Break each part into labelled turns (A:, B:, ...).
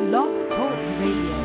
A: Blog Talk Radio.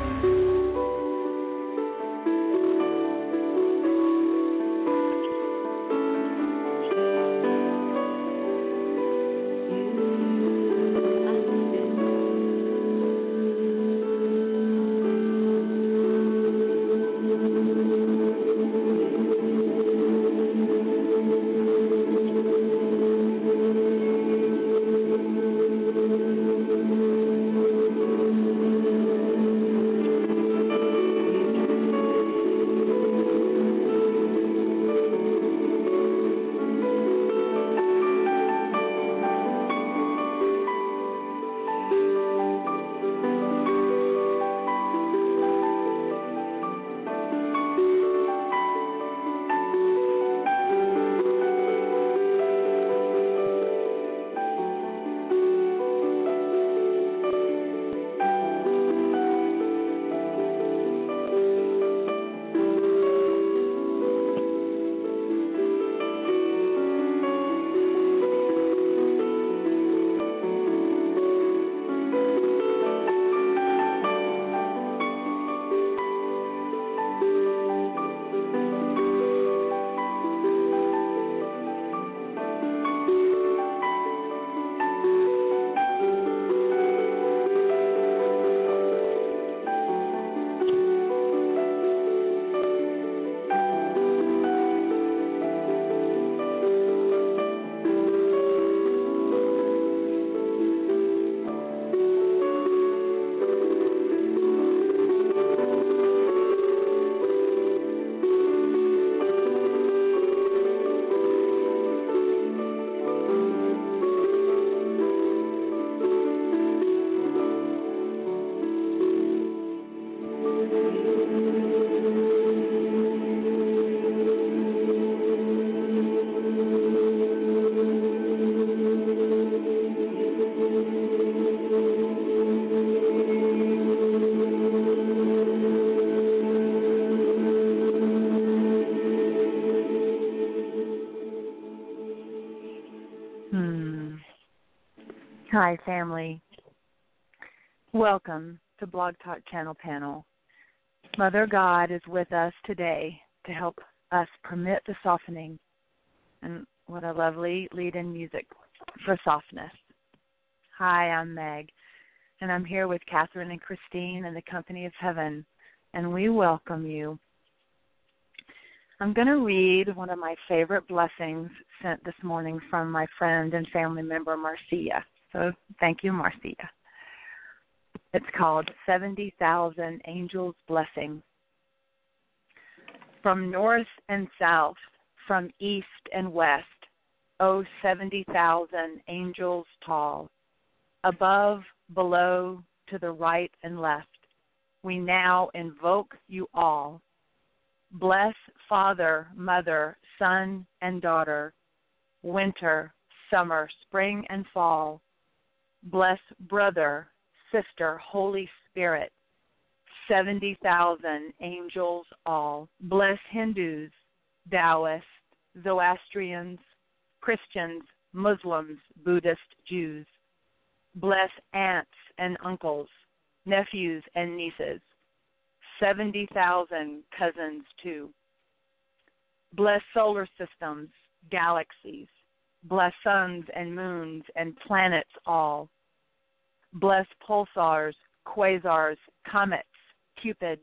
B: Hi, family. Welcome to Blog Talk Channel Panel. Mother God is with us today to help us permit the softening. And what a lovely lead-in music for softness. Hi, I'm Meg, and I'm here with Catherine and Christine in the company of heaven, and we welcome you. I'm going to read one of my favorite blessings sent this morning from my friend and family member, Marcia. So thank you, Marcia. It's called 70,000 Angels' Blessing. From north and south, from east and west, O 70,000 angels tall, above, below, to the right and left, we now invoke you all. Bless Father, Mother, Son, and Daughter, winter, summer, spring, and fall. Bless Brother, Sister, Holy Spirit, 70,000 angels all. Bless Hindus, Taoists, Zoroastrians, Christians, Muslims, Buddhist, Jews. Bless aunts and uncles, nephews and nieces, 70,000 cousins too. Bless solar systems, galaxies. Bless suns and moons and planets all. Bless pulsars, quasars, comets, cupids,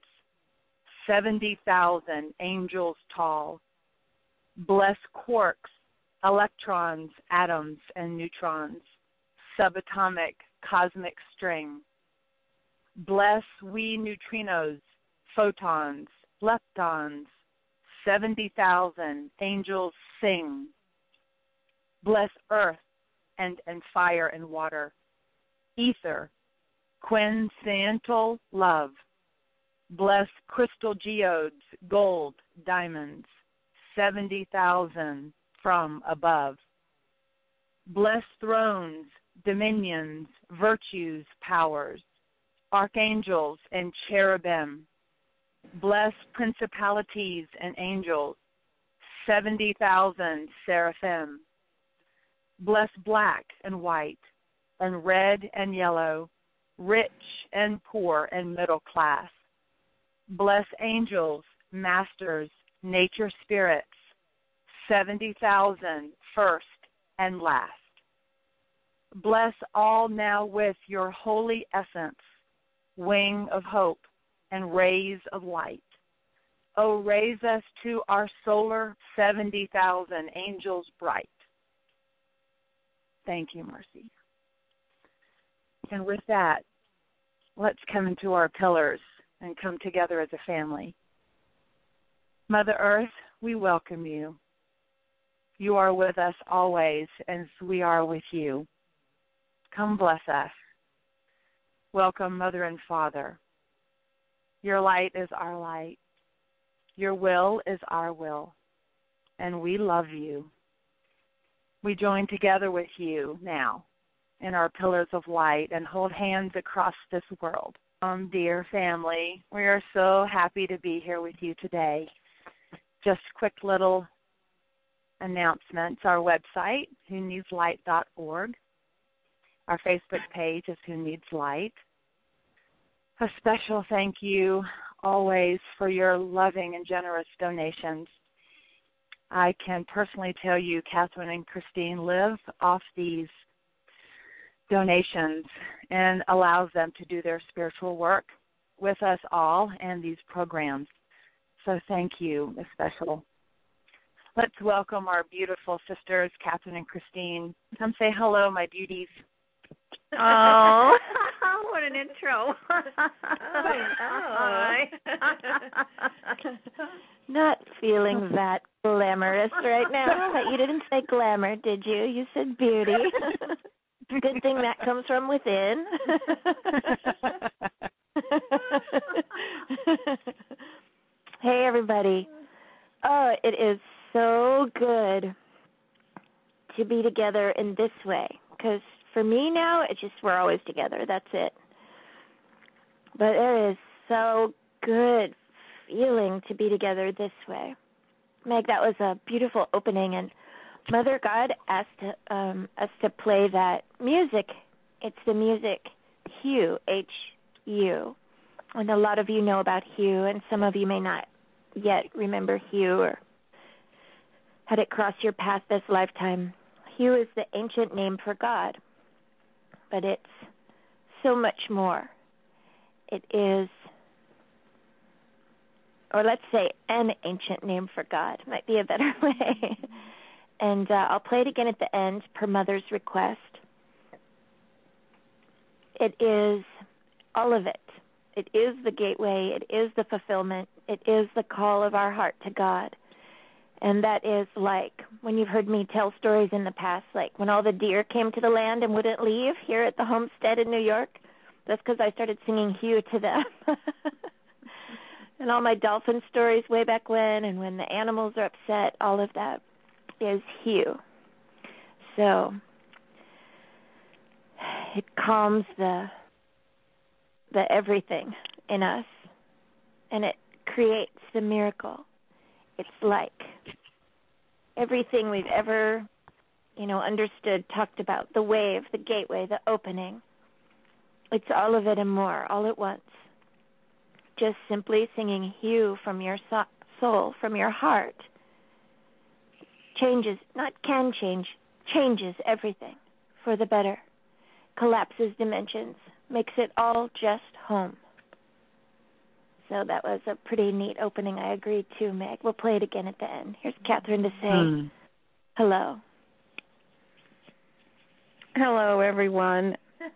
B: 70,000 angels tall. Bless quarks, electrons, atoms, and neutrons, subatomic cosmic string. Bless we neutrinos, photons, leptons, 70,000 angels sing. Bless earth and fire and water, ether, quintessential love. Bless crystal geodes, gold, diamonds, 70,000 from above. Bless thrones, dominions, virtues, powers, archangels and cherubim. Bless principalities and angels, 70,000 seraphim. Bless black and white and red and yellow, rich and poor and middle class. Bless angels, masters, nature spirits, 70,000 first and last. Bless all now with your holy essence, wing of hope and rays of light. Oh, raise us to our solar 70,000 angels bright. Thank you, Mercy. And with that, let's come into our pillars and come together as a family. Mother Earth, we welcome you. You are with us always, as we are with you. Come bless us. Welcome, Mother and Father. Your light is our light. Your will is our will. And we love you. We join together with you now in our pillars of light and hold hands across this world. Dear family, we are so happy to be here with you today. Just quick little announcements. Our website, whoneedslight.org. Our Facebook page is Who Needs Light. A special thank you always for your loving and generous donations. I can personally tell you, Catherine and Christine live off these donations and allows them to do their spiritual work with us all and these programs. So thank you, special. Let's welcome our beautiful sisters, Catherine and Christine. Come say hello, my beauties.
A: Oh, what an intro.
C: Hi. Not feeling that glamorous right now. But you didn't say glamour, did you? You said beauty. Good thing that comes from within. Hey, everybody. Oh, it is so good to be together in this way, because for me now, it's just we're always together. That's it. But it is so good feeling to be together this way. Meg, that was a beautiful opening, and Mother God asked us to play that music. It's the music Hue, H-U. And a lot of you know about Hue, and some of you may not yet remember Hue or had it cross your path this lifetime. Hue is the ancient name for God, but it's so much more. It is, or let's say an ancient name for God, might be a better way. And I'll play it again at the end per Mother's request. It is all of it. It is the gateway. It is the fulfillment. It is the call of our heart to God. And that is like when you've heard me tell stories in the past, like when all the deer came to the land and wouldn't leave here at the homestead in New York. That's because I started singing Hue to them. And all my dolphin stories way back when, and when the animals are upset, all of that is Hue. So it calms the everything in us, and it creates the miracle. It's like everything we've ever, understood, talked about, the wave, the gateway, the opening. It's all of it and more, all at once. Just simply singing Hue from your soul, from your heart, changes everything for the better, collapses dimensions, makes it all just home. So that was a pretty neat opening. I agree too, Meg. We'll play it again at the end. Here's Catherine to say hello.
A: Hello, everyone.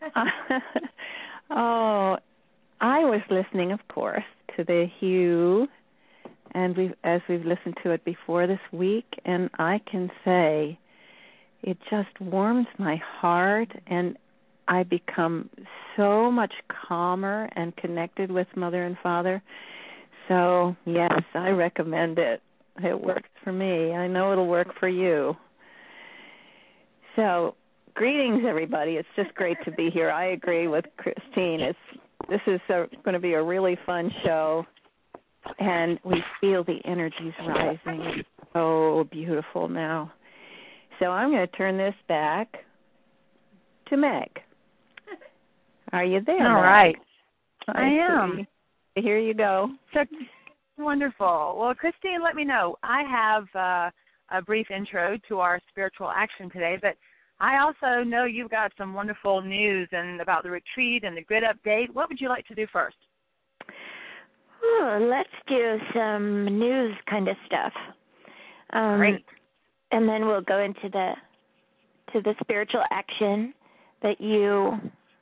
A: I was listening, of course, to the Hue, and as we've listened to it before this week, and I can say it just warms my heart, and I become so much calmer and connected with Mother and Father. So, yes, I recommend it. It works for me. I know it'll work for you. So, greetings, everybody. It's just great to be here. I agree with Christine. This is going to be a really fun show, and we feel the energies rising. It's so beautiful now. So I'm going to turn this back to Meg. Are you there?
B: All
A: Meg?
B: right.
A: I
B: am.
A: Here you go.
B: So wonderful. Well, Christine, let me know. I have a brief intro to our spiritual action today, but I also know you've got some wonderful news and about the retreat and the grid update. What would you like to do first?
C: Let's do some news kind of stuff.
B: Great.
C: And then we'll go into the spiritual action that you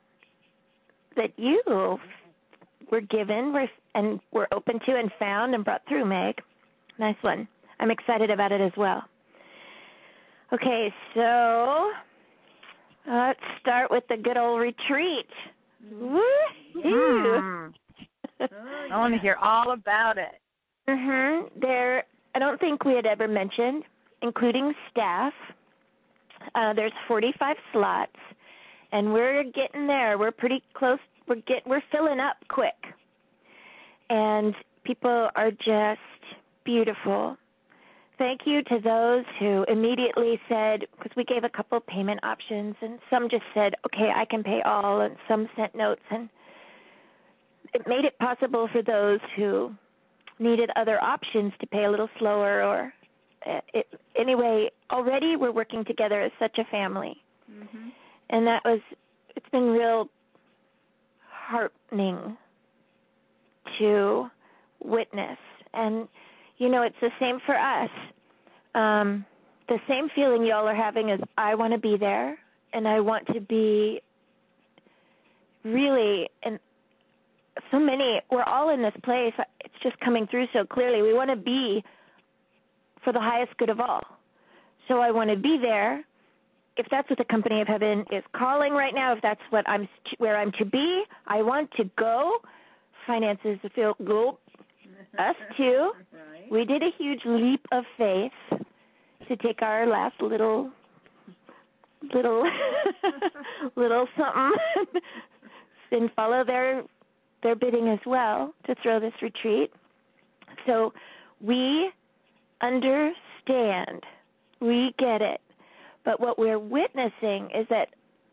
C: were given and were open to and found and brought through, Meg. Nice one. I'm excited about it as well. Okay, so let's start with the good old retreat. Woo-hoo!
B: I want to hear all about it.
C: I don't think we had ever mentioned, including staff, there's 45 slots, and we're getting there. We're pretty close. We're filling up quick, and people are just beautiful. Thank you to those who immediately said, because we gave a couple payment options, and some just said, okay, I can pay all, and some sent notes, and it made it possible for those who needed other options to pay a little slower. Or anyway, already we're working together as such a family, and it's been real heartening to witness. And it's the same for us. The same feeling y'all are having is I want to be there, and I want to be really, and so many, we're all in this place. It's just coming through so clearly. We want to be for the highest good of all. So I want to be there. If that's what the Company of Heaven is calling right now, if that's where I'm to be, I want to go. Finances feel good. Us too. Right. We did a huge leap of faith to take our last little something and follow their bidding as well to throw this retreat. So we understand. We get it. But what we're witnessing is that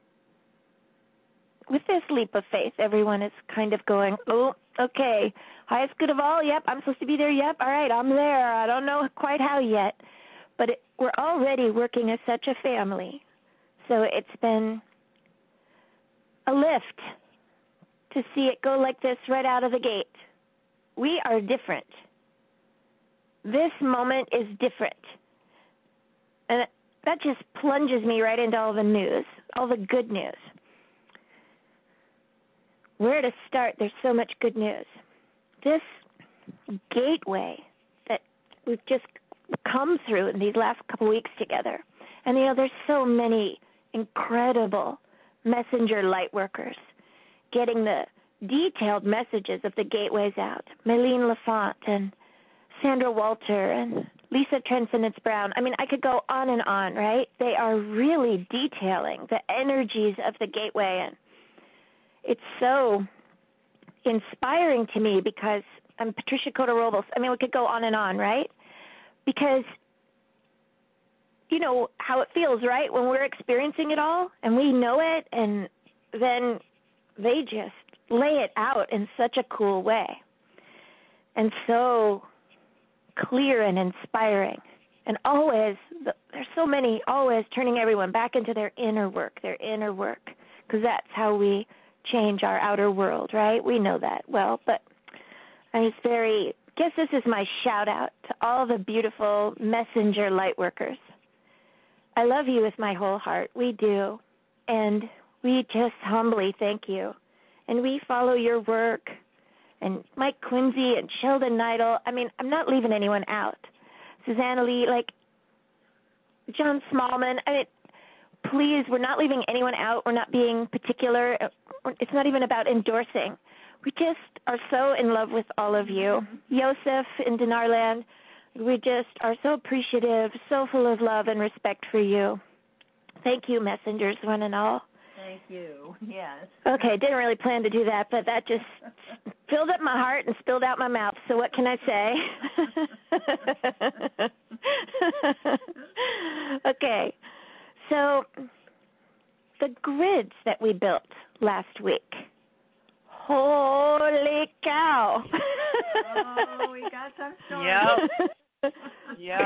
C: with this leap of faith, everyone is kind of going, oh, okay, highest good of all, yep, I'm supposed to be there, yep, all right, I'm there. I don't know quite how yet. But we're already working as such a family. So it's been a lift to see it go like this right out of the gate. We are different. This moment is different. And that just plunges me right into all the news, all the good news. Where to start? There's so much good news. This gateway that we've just come through in these last couple weeks together. And, there's so many incredible messenger light workers getting the detailed messages of the gateways out. Maylene LaFont and Sandra Walter and Lisa Transcendence Brown. I mean, I could go on and on, right? They are really detailing the energies of the gateway, and it's so inspiring to me because I'm Patricia Cota-Robles. I mean, we could go on and on, right? Because you know how it feels, right? When we're experiencing it all and we know it, and then they just lay it out in such a cool way. And so clear and inspiring. And always, there's so many, always turning everyone back into their inner work, because that's how we change our outer world, right? We know that well, but I guess this is my shout out to all the beautiful messenger light workers. I love you with my whole heart. We do. And we just humbly thank you. And we follow your work. And Mike Quincy and Sheldon Neidel. I mean, I'm not leaving anyone out. Susanna Lee, John Smallman. I mean, please, we're not leaving anyone out. We're not being particular. It's not even about endorsing. We just are so in love with all of you. Yosef in Dinarland, we just are so appreciative, so full of love and respect for you. Thank you, messengers, one and all.
A: Thank you. Yes.
C: Okay, didn't really plan to do that, but that just filled up my heart and spilled out my mouth. So what can I say? Okay, so the grids that we built last week. Holy cow.
D: Oh, we got some stories.
B: Yep.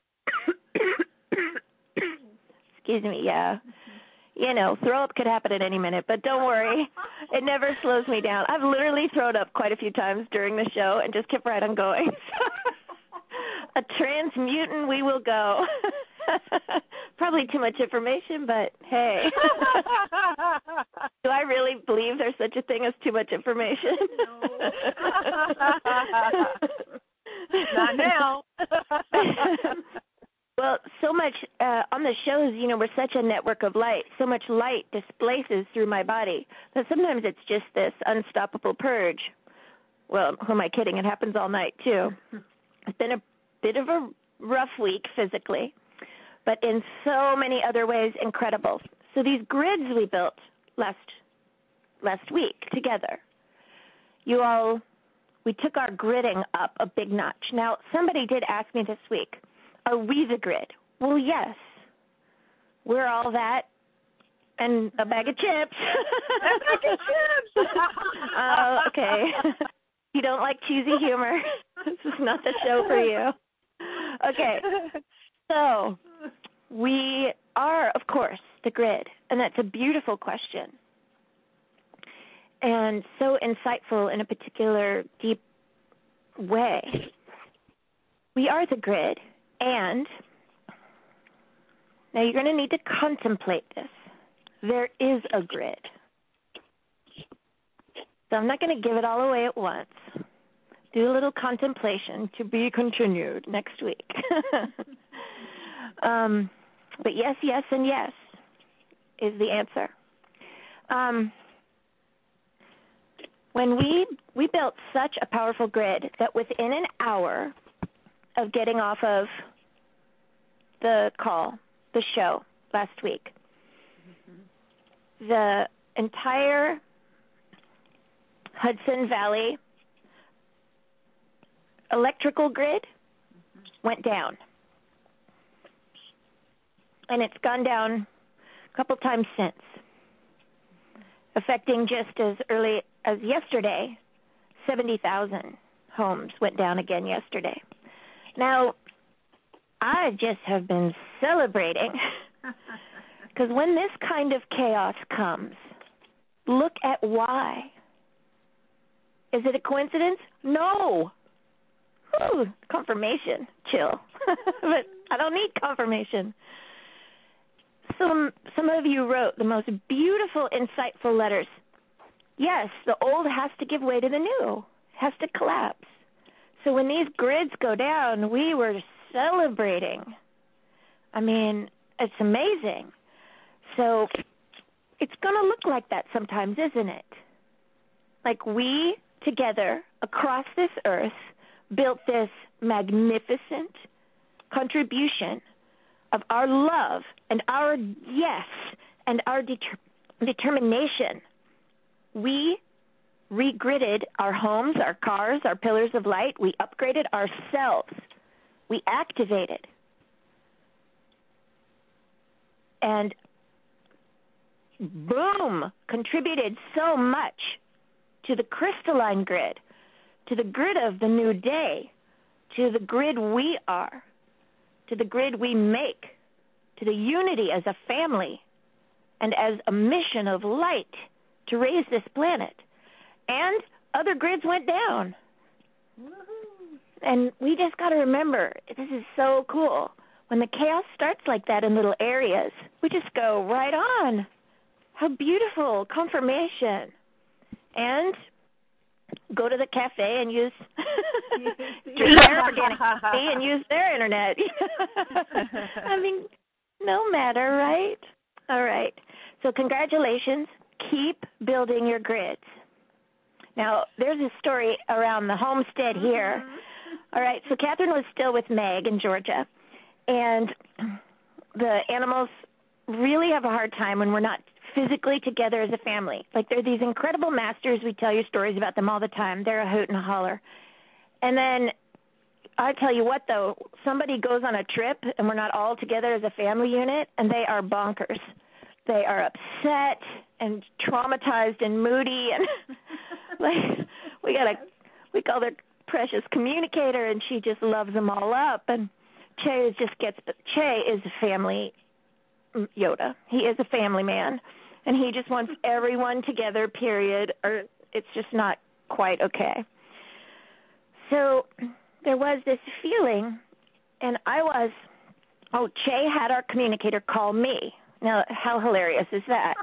C: Excuse me, yeah. You know, throw up could happen at any minute, but don't worry. It never slows me down. I've literally thrown up quite a few times during the show and just kept right on going. A transmutant we will go. Probably too much information, but hey. Do I really believe there's such a thing as too much information?
D: No.
B: Not now.
C: Well, so much on the shows, you know, we're such a network of light. So much light displaces through my body that sometimes it's just this unstoppable purge. Well, who am I kidding? It happens all night, too. It's been a bit of a rough week physically, but in so many other ways, incredible. So these grids we built last week together, we took our gridding up a big notch. Now, somebody did ask me this week, are we the grid? Well, yes. We're all that and a bag of chips.
B: A bag of chips.
C: Okay. You don't like cheesy humor. This is not the show for you. Okay. So we are, of course, the grid, and that's a beautiful question and so insightful in a particular deep way. We are the grid, and now you're going to need to contemplate this. There is a grid. So I'm not going to give it all away at once. Do a little contemplation to be continued next week. But yes, yes, and yes is the answer. When we built such a powerful grid that within an hour of getting off of the show last week, the entire Hudson Valley electrical grid went down. And it's gone down a couple times since, affecting just as early as yesterday, 70,000 homes went down again yesterday. Now, I just have been celebrating because when this kind of chaos comes, look at why. Is it a coincidence? No. Ooh, confirmation. Chill. But I don't need confirmation. Some of you wrote the most beautiful, insightful letters. Yes, the old has to give way to the new, has to collapse. So when these grids go down, we were celebrating. I mean, it's amazing. So it's going to look like that sometimes, isn't it? Like we together across this earth built this magnificent contribution of our love and our yes and our determination. We regridded our homes, our cars, our pillars of light. We upgraded ourselves. We activated. And boom, contributed so much to the crystalline grid, to the grid of the new day, to the grid we are, to the grid we make, to the unity as a family and as a mission of light to raise this planet. And other grids went down. Woo-hoo. And we just got to remember, this is so cool. When the chaos starts like that in little areas, we just go right on. How beautiful, confirmation. And go to the cafe and use drink their organic coffee and use their internet. I mean, no matter, right? All right. So congratulations. Keep building your grids. Now, there's a story around the homestead here. All right. So Catherine was still with Meg in Georgia, and the animals really have a hard time when we're not physically together as a family. Like, they're these incredible masters. We tell you stories about them all the time. They're a hoot and a holler. And then I tell you what, though, somebody goes on a trip and we're not all together as a family unit, and they are bonkers. They are upset and traumatized and moody, and like we call her precious communicator, and she just loves them all up. And Che is a family Yoda. He is a family man, and he just wants everyone together, period, or it's just not quite okay. So there was this feeling, and Che had our communicator call me. Now, how hilarious is that?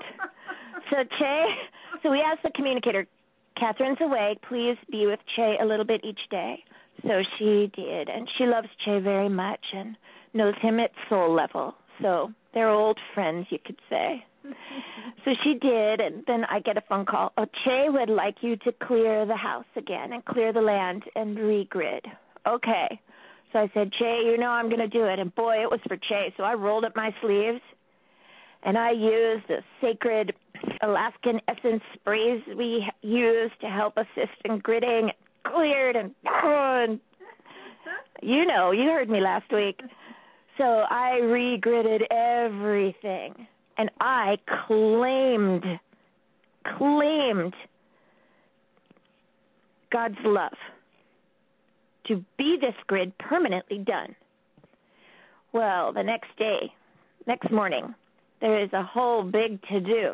C: So we asked the communicator, Catherine's awake, please be with Che a little bit each day. So she did, and she loves Che very much and knows him at soul level. So they're old friends, you could say. So she did, and then I get a phone call. Che would like you to clear the house again and clear the land and regrid. Okay. So I said, Che, I'm going to do it. And boy, it was for Che. So I rolled up my sleeves, and I used the sacred Alaskan essence sprays we use to help assist in gridding, cleared, and you heard me last week. So I regridded everything, and I claimed God's love to be this grid permanently done. Well, the next morning, there is a whole big to-do.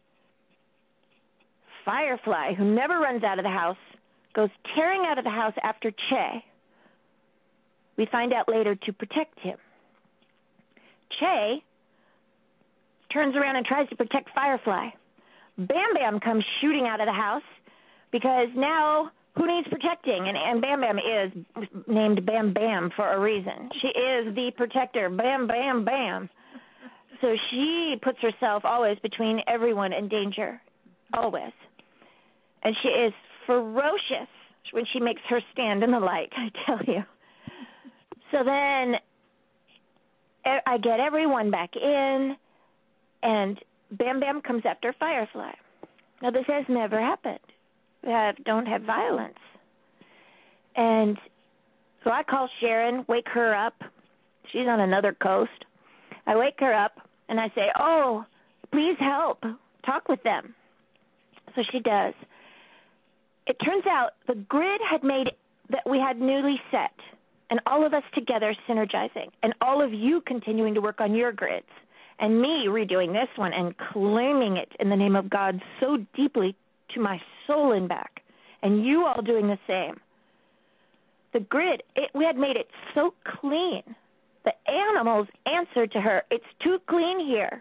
C: Firefly, who never runs out of the house, goes tearing out of the house after Che. We find out later to protect him. Che turns around and tries to protect Firefly. Bam Bam comes shooting out of the house because now who needs protecting? And Bam Bam is named Bam Bam for a reason. She is the protector. Bam, Bam, Bam. So she puts herself always between everyone and danger, always. And she is ferocious when she makes her stand in the light, I tell you. So then I get everyone back in, and Bam Bam comes after Firefly. Now, this has never happened. We don't have violence. And so I call Sharon, wake her up. She's on another coast. I wake her up, and I say, please help. Talk with them. So she does. It turns out the grid had made that we had newly set, and all of us together synergizing, and all of you continuing to work on your grids, and me redoing this one and claiming it in the name of God so deeply to my soul and back, and you all doing the same. The grid, we had made it so clean. The animals answered to her, it's too clean here.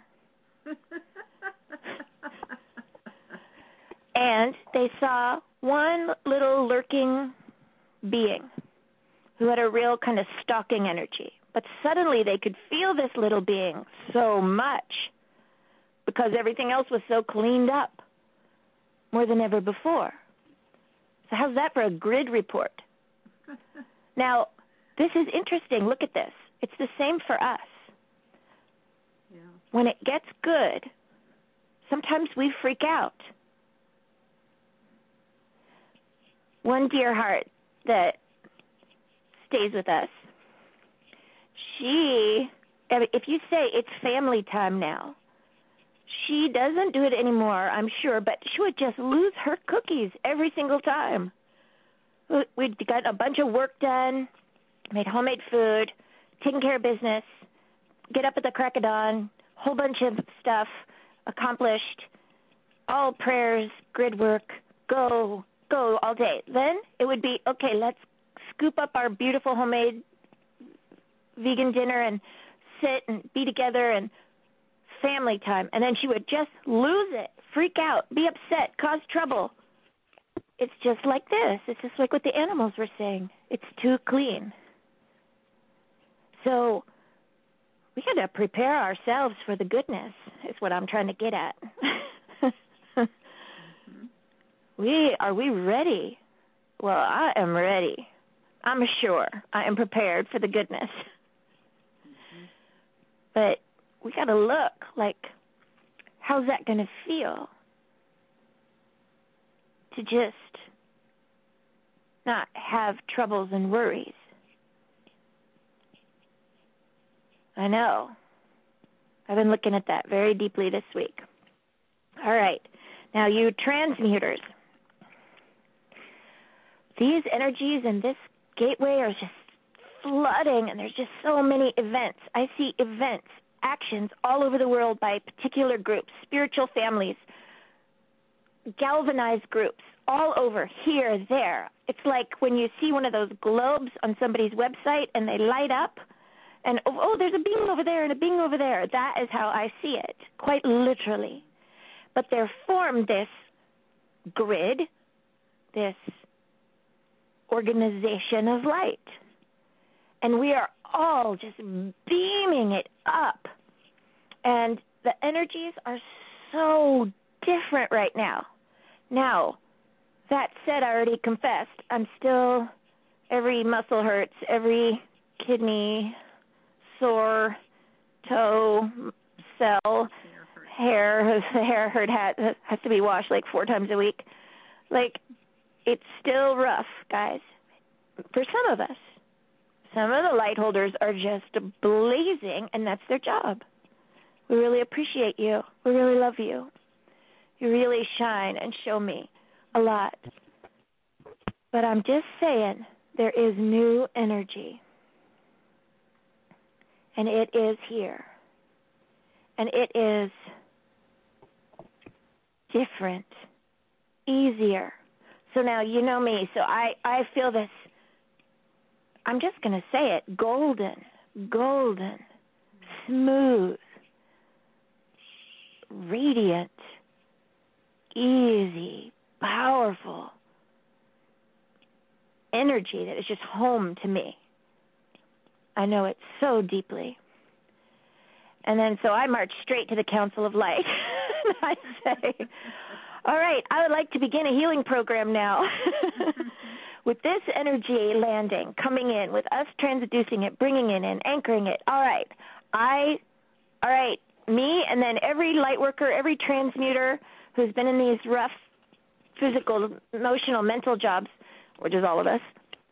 C: And they saw one little lurking being who had a real kind of stalking energy. But suddenly they could feel this little being so much because everything else was so cleaned up more than ever before. So how's that for a grid report? Now, this is interesting. Look at this. It's the same for us. Yeah. When it gets good, sometimes we freak out. One dear heart that stays with us, if you say it's family time now, she doesn't do it anymore, I'm sure, but she would just lose her cookies every single time. We'd got a bunch of work done, made homemade food, taken care of business, get up at the crack of dawn, whole bunch of stuff accomplished, all prayers, grid work, go all day. Then it would be, okay, let's scoop up our beautiful homemade vegan dinner and sit and be together and family time. And then she would just lose it, freak out, be upset, cause trouble. It's just like this. It's just like what the animals were saying. It's too clean. So we got to prepare ourselves for the goodness, is what I'm trying to get at. Are we ready? Well, I am ready. I'm sure I am prepared for the goodness. But we got to look like, how's that going to feel? To just not have troubles and worries. I know. I've been looking at that very deeply this week. All right. Now, you transmuters, these energies in this gateway are just flooding, and there's just so many events. I see events, actions all over the world by particular groups, spiritual families, galvanized groups, all over, here, there. It's like when you see one of those globes on somebody's website and they light up, and, oh, there's a being over there and a being over there. That is how I see it, quite literally. But they're formed this grid, this organization of light. And we are all just beaming it up. And the energies are so different right now. Now, that said, I already confessed, I'm still, every muscle hurts, every kidney, sore, toe, cell, hair hurt has to be washed like 4 times a week. Like, it's still rough, guys, for some of us. Some of the light holders are just blazing, and that's their job. We really appreciate you. We really love you. You really shine and show me a lot. But I'm just saying, there is new energy. And it is here. And it is different, easier. So now you know me, so I feel this, I'm just going to say it, golden, smooth, radiant, easy, powerful energy that is just home to me. I know it so deeply. And then so I march straight to the Council of Light. And I say, all right, I would like to begin a healing program now. With this energy landing, coming in, with us transducing it, bringing it in, anchoring it. All right, me, and then every light worker, every transmuter who's been in these rough physical, emotional, mental jobs, which is all of us,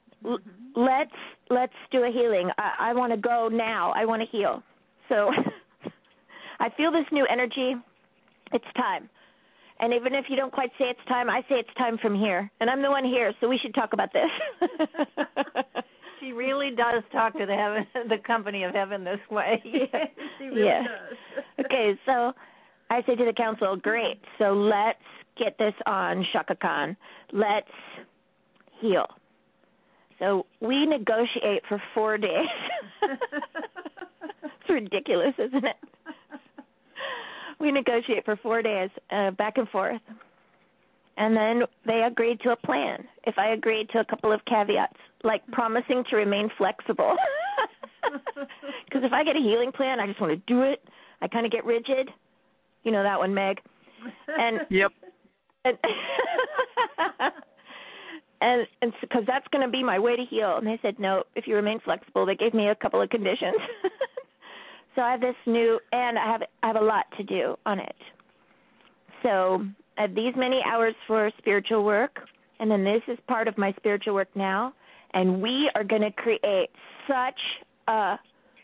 C: let's do a healing. I want to go now. I want to heal. So I feel this new energy. It's time. And even if you don't quite say it's time, I say it's time from here. And I'm the one here, so we should talk about this.
A: She really does talk to the company of heaven this way.
C: Yeah.
D: She really does.
C: Okay, so I say to the council, great, so let's get this on Shaka Khan. Let's heal. So we negotiate for 4 days. It's ridiculous, isn't it? We negotiate for 4 days, back and forth. And then they agreed to a plan. If I agreed to a couple of caveats, like promising to remain flexible. Because if I get a healing plan, I just want to do it. I kind of get rigid. You know that one, Meg. And
B: yep.
C: And because that's going to be my way to heal. And they said, no, if you remain flexible. They gave me a couple of conditions. So I have this new, and I have a lot to do on it. So I have these many hours for spiritual work, and then this is part of my spiritual work now, and we are going to create such a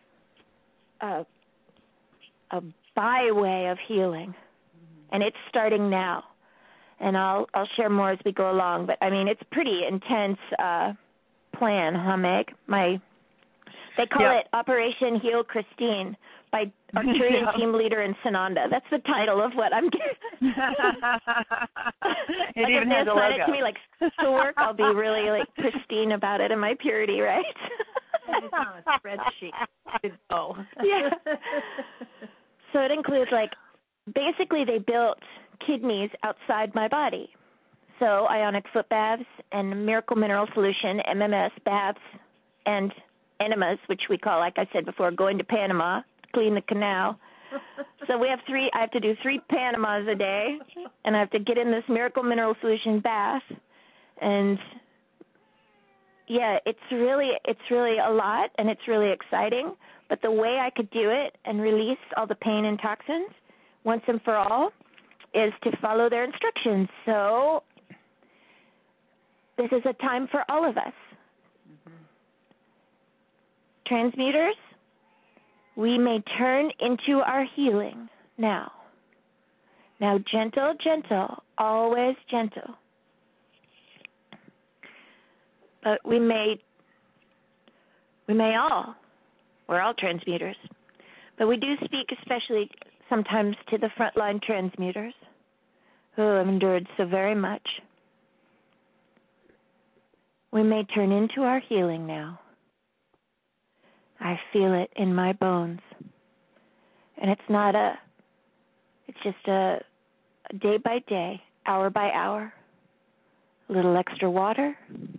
C: byway of healing, and it's starting now. And I'll share more as we go along, but I mean it's pretty intense plan, huh, Meg? They call it Operation Heal Christine by Arcturian team leader in Sananda. That's the title of what I'm getting.
B: It even has a logo.
C: It to me like social work, I'll be really like pristine about it in my purity, right?
A: It's on a spreadsheet. Oh.
C: Yeah. So it includes basically they built kidneys outside my body. So ionic foot baths and miracle mineral solution, MMS baths, and enemas, which we call, like I said before, going to Panama, clean the canal. So I have to do 3 Panamas a day, and I have to get in this miracle mineral solution bath. And yeah, it's really a lot, and it's really exciting. But the way I could do it and release all the pain and toxins once and for all is to follow their instructions. So this is a time for all of us. Transmuters, we may turn into our healing now. Now, gentle, gentle, always gentle. But we're all transmuters, but we do speak especially sometimes to the frontline transmuters who have endured so very much. We may turn into our healing now. I feel it in my bones. And it's just a day by day, hour by hour, a little extra water,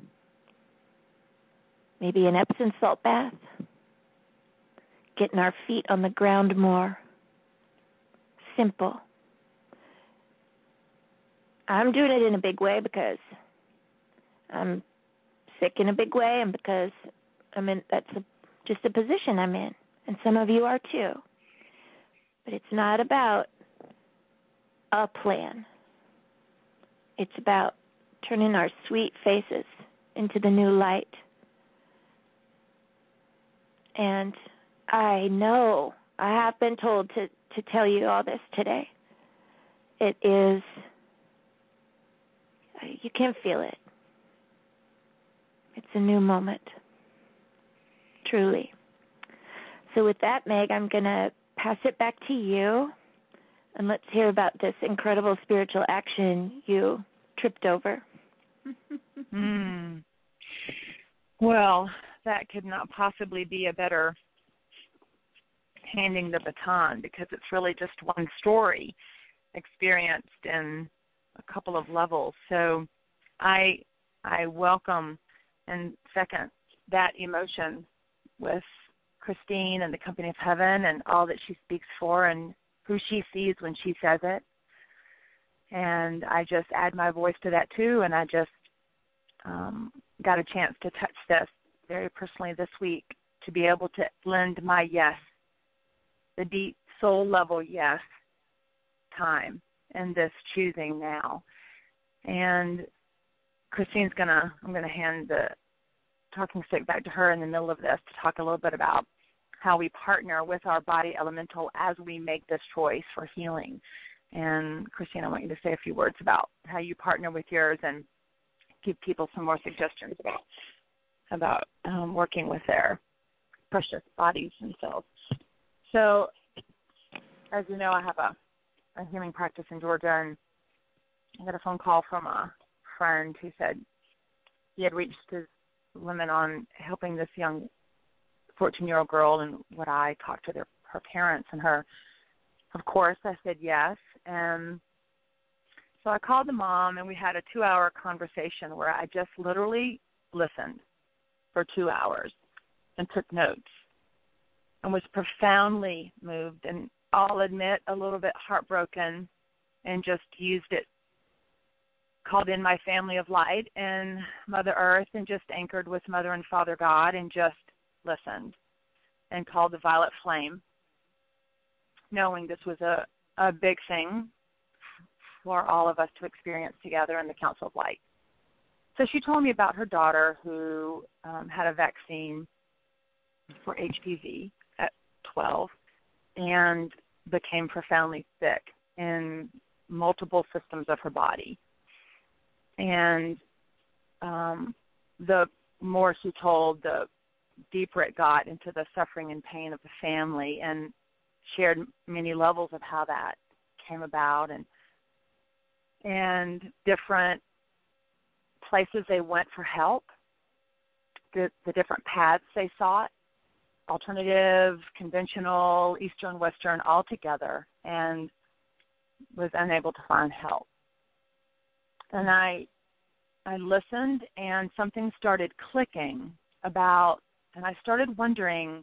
C: maybe an Epsom salt bath, getting our feet on the ground more. Simple. I'm doing it in a big way because I'm sick in a big way and because that's just a position I'm in, and some of you are too. But it's not about a plan. It's about turning our sweet faces into the new light. And I know I have been told to tell you all this today. It is, you can feel it. It's a new moment, truly. So with that, Meg, I'm going to pass it back to you, and let's hear about this incredible spiritual action you tripped over.
B: Well, that could not possibly be a better handing the baton, because it's really just one story experienced in a couple of levels. So I welcome and second that emotion with Christine and the Company of Heaven and all that she speaks for and who she sees when she says it. And I just add my voice to that too, and I just got a chance to touch this very personally this week, to be able to lend my yes, the deep soul level yes, time in this choosing now. And Christine's I'm gonna hand the talking stick back to her in the middle of this to talk a little bit about how we partner with our body elemental as we make this choice for healing. And Christine, I want you to say a few words about how you partner with yours and give people some more suggestions about working with their precious bodies themselves. So, as you know, I have a healing practice in Georgia, and I got a phone call from a friend who said he had reached his limit on helping this young 14-year-old girl, and what I talked to her parents and her. Of course, I said yes, and so I called the mom, and we had a 2-hour conversation where I just literally listened for 2 hours and took notes and was profoundly moved, and I'll admit a little bit heartbroken, and just used it, called in my family of light and Mother Earth, and just anchored with Mother and Father God, and just listened and called the violet flame, knowing this was a big thing for all of us to experience together in the Council of Light. So she told me about her daughter who had a vaccine for HPV at 12 and became profoundly sick in multiple systems of her body. And the more she told, the deeper it got into the suffering and pain of the family, and shared many levels of how that came about and different places they went for help, the different paths they sought, alternative, conventional, Eastern, Western, all together, and was unable to find help. And I listened, and something started clicking about, and I started wondering,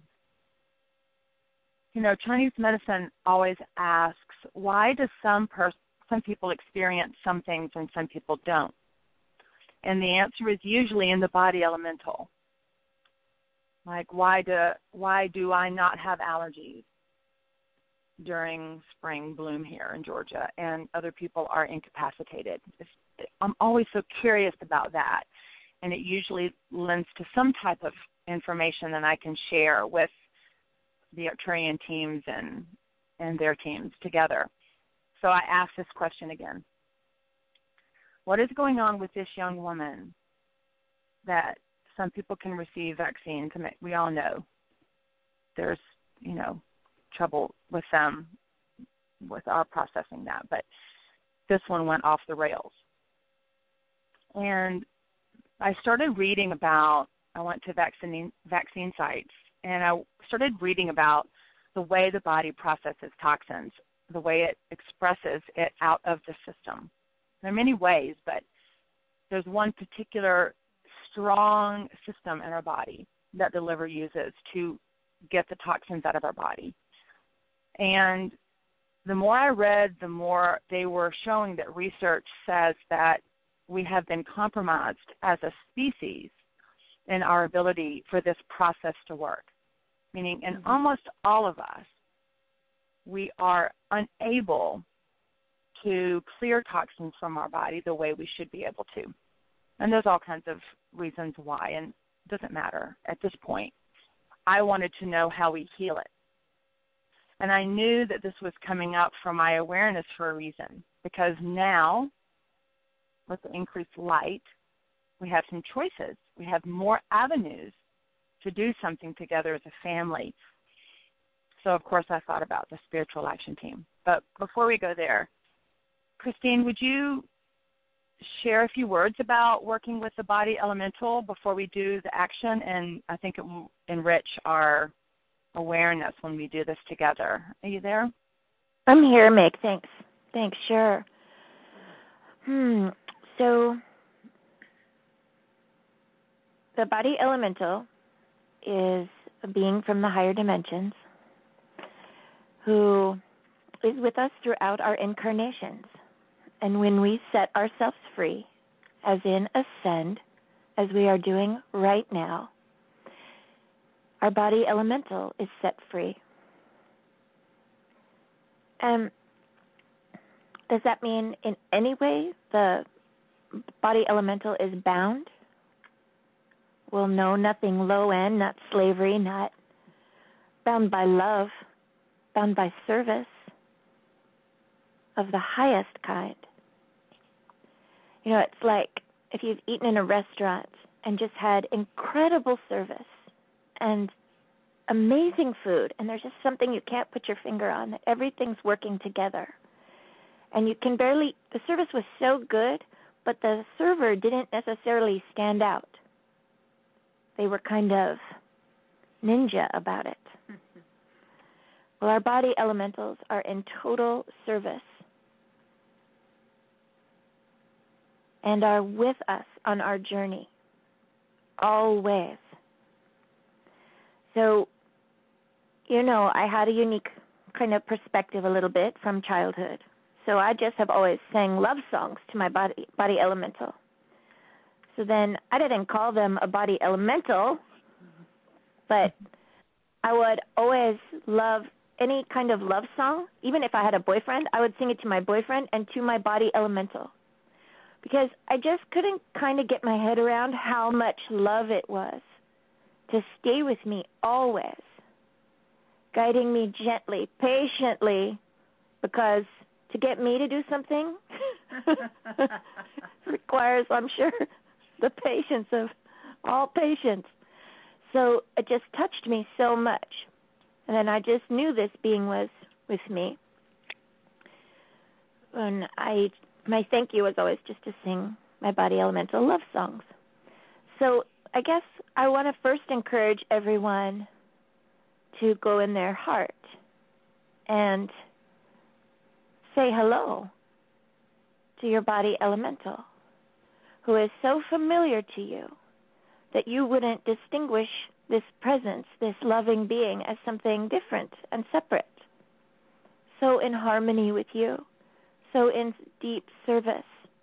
B: Chinese medicine always asks, why do some people experience some things and some people don't? And the answer is usually in the body elemental. Like, why do I not have allergies during spring bloom here in Georgia, and other people are incapacitated? I'm always so curious about that, and it usually lends to some type of information that I can share with the Arcturian teams and their teams together. So I asked this question again. What is going on with this young woman that some people can receive vaccines? We all know there's, trouble with them, with our processing that. But this one went off the rails. And I started reading about, I went to vaccine sites, and I started reading about the way the body processes toxins, the way it expresses it out of the system. There are many ways, but there's one particular strong system in our body that the liver uses to get the toxins out of our body. And the more I read, the more they were showing that research says that we have been compromised as a species in our ability for this process to work. Meaning in almost all of us, we are unable to clear toxins from our body the way we should be able to. And there's all kinds of reasons why, and it doesn't matter at this point. I wanted to know how we heal it. And I knew that this was coming up from my awareness for a reason, because now, with the increased light, we have some choices. We have more avenues to do something together as a family. So, of course, I thought about the Spiritual Action Team. But before we go there, Christine, would you share a few words about working with the body elemental before we do the action? And I think it will enrich our awareness when we do this together. Are you there?
C: I'm here, Meg. Thanks. Sure. So the body elemental is a being from the higher dimensions who is with us throughout our incarnations. And when we set ourselves free, as in ascend, as we are doing right now, our body elemental is set free. Does that mean in any way the body elemental is bound? Well, no, nothing low end, not slavery, not bound by love, bound by service of the highest kind. It's like if you've eaten in a restaurant and just had incredible service and amazing food, and there's just something you can't put your finger on, that everything's working together. And you can the service was so good, but the server didn't necessarily stand out. They were kind of ninja about it. Well, our body elementals are in total service and are with us on our journey, always. So, I had a unique kind of perspective a little bit from childhood. So I just have always sang love songs to my body elemental. So then I didn't call them a body elemental, but I would always love any kind of love song. Even if I had a boyfriend, I would sing it to my boyfriend and to my body elemental, because I just couldn't kind of get my head around how much love it was to stay with me always, guiding me gently, patiently, because to get me to do something requires, I'm sure, the patience of all patients. So it just touched me so much. And then I just knew this being was with me. And my thank you was always just to sing my body elemental love songs. So I guess I want to first encourage everyone to go in their heart and say hello to your body elemental, who is so familiar to you that you wouldn't distinguish this presence, this loving being, as something different and separate. So in harmony with you, so in deep service.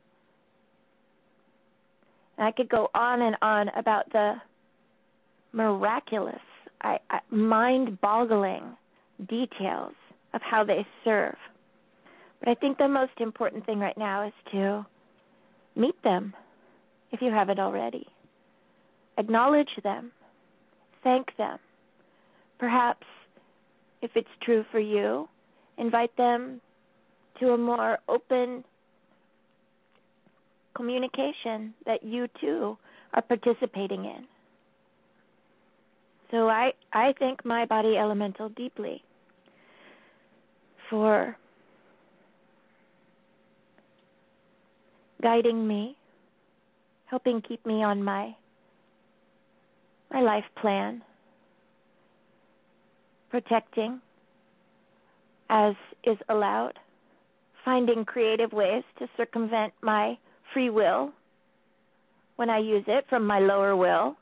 C: And I could go on and on about the miraculous, mind-boggling details of how they serve. But I think the most important thing right now is to meet them, if you haven't already. Acknowledge them. Thank them. Perhaps, if it's true for you, invite them to a more open communication that you too are participating in. So I thank my body elemental deeply for guiding me, helping keep me on my life plan, protecting as is allowed, finding creative ways to circumvent my free will when I use it from my lower will.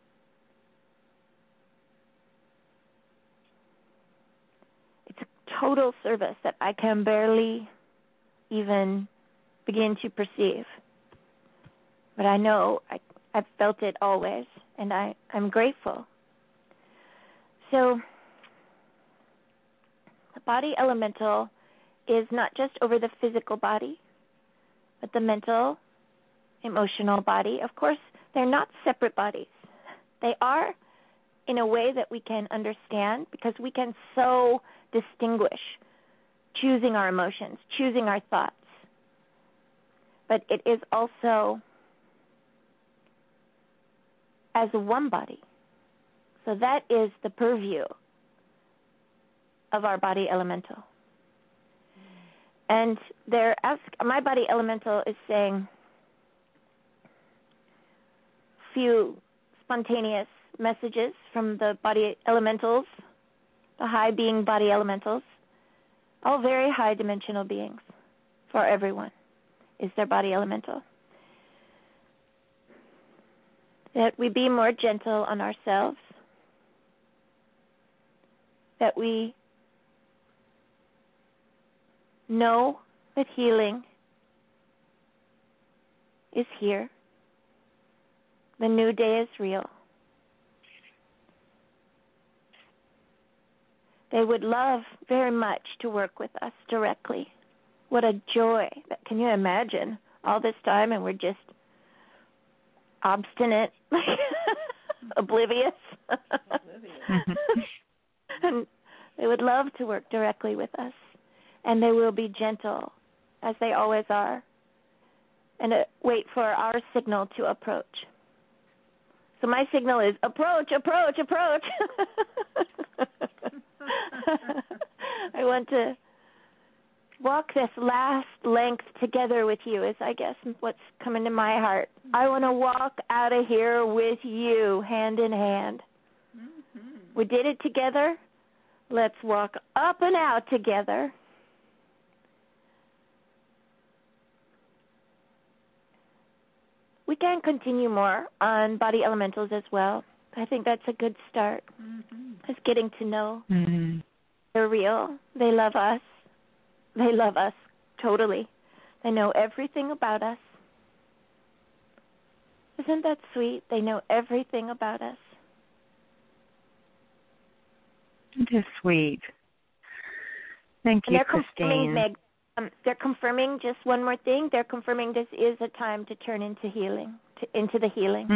C: It's a total service that I can barely even begin to perceive. But I know I've felt it always, and I'm grateful. So the body elemental is not just over the physical body, but the mental, emotional body. Of course, they're not separate bodies. They are in a way that we can understand because we can so distinguish choosing our emotions, choosing our thoughts. But it is also as one body. So that is the purview of our body elemental. And my body elemental is saying few spontaneous messages from the body elementals, the high being body elementals, all very high dimensional beings. For everyone is their body elemental. That we be more gentle on ourselves, that we know that healing is here. The new day is real. They would love very much to work with us directly. What a joy. Can you imagine all this time and we're just obstinate, oblivious? And they would love to work directly with us. And they will be gentle, as they always are, and wait for our signal to approach. So my signal is approach, approach, approach. I want to walk this last length together with you is, I guess, what's coming to my heart. I want to walk out of here with you, hand in hand. Mm-hmm. We did it together. Let's walk up and out together. We can continue more on body elementals as well. I think that's a good start. Mm-hmm. Just getting to know they're real. They love us. They love us totally. They know everything about us. Isn't that sweet? They know everything about us.
B: It is sweet. Thank you, Christine.
C: They're confirming just one more thing. They're confirming this is a time to turn into healing, into the healing.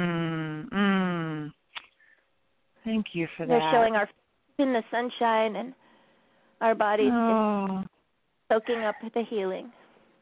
B: Thank you for that.
C: They're showing our feet in the sunshine and our bodies just soaking up the healing.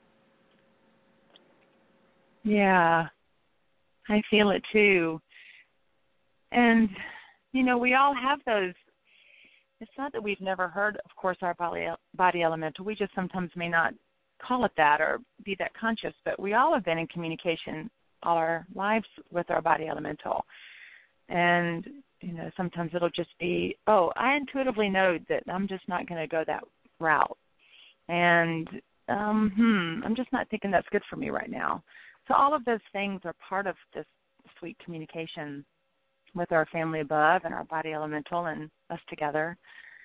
B: Yeah, I feel it too. And, we all have those. It's not that we've never heard, of course, our body elemental. We just sometimes may not call it that or be that conscious, but we all have been in communication all our lives with our body elemental. And, sometimes it'll just be, I intuitively know that I'm just not going to go that route. And, I'm just not thinking that's good for me right now. So all of those things are part of this sweet communication with our family above and our body elemental and us together.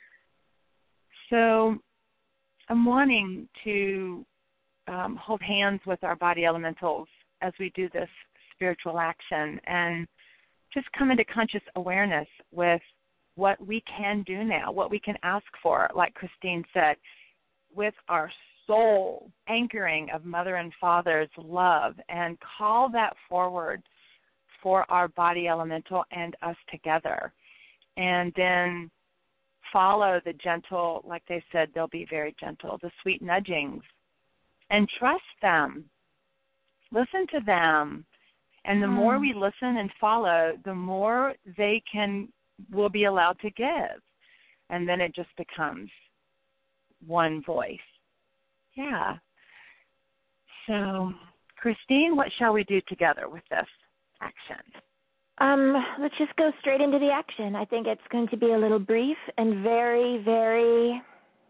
B: So I'm wanting to hold hands with our body elementals as we do this spiritual action and just come into conscious awareness with what we can do now, what we can ask for, like Christine said, with our soul anchoring of Mother and Father's love, and call that forward for our body elemental and us together. And then follow the gentle, like they said, they'll be very gentle, the sweet nudgings, and trust them. Listen to them. And the more we listen and follow, the more will be allowed to give. And then it just becomes one voice. Yeah. So, Christine, what shall we do together with this action?
C: Let's just go straight into the action. I think it's going to be a little brief and very, very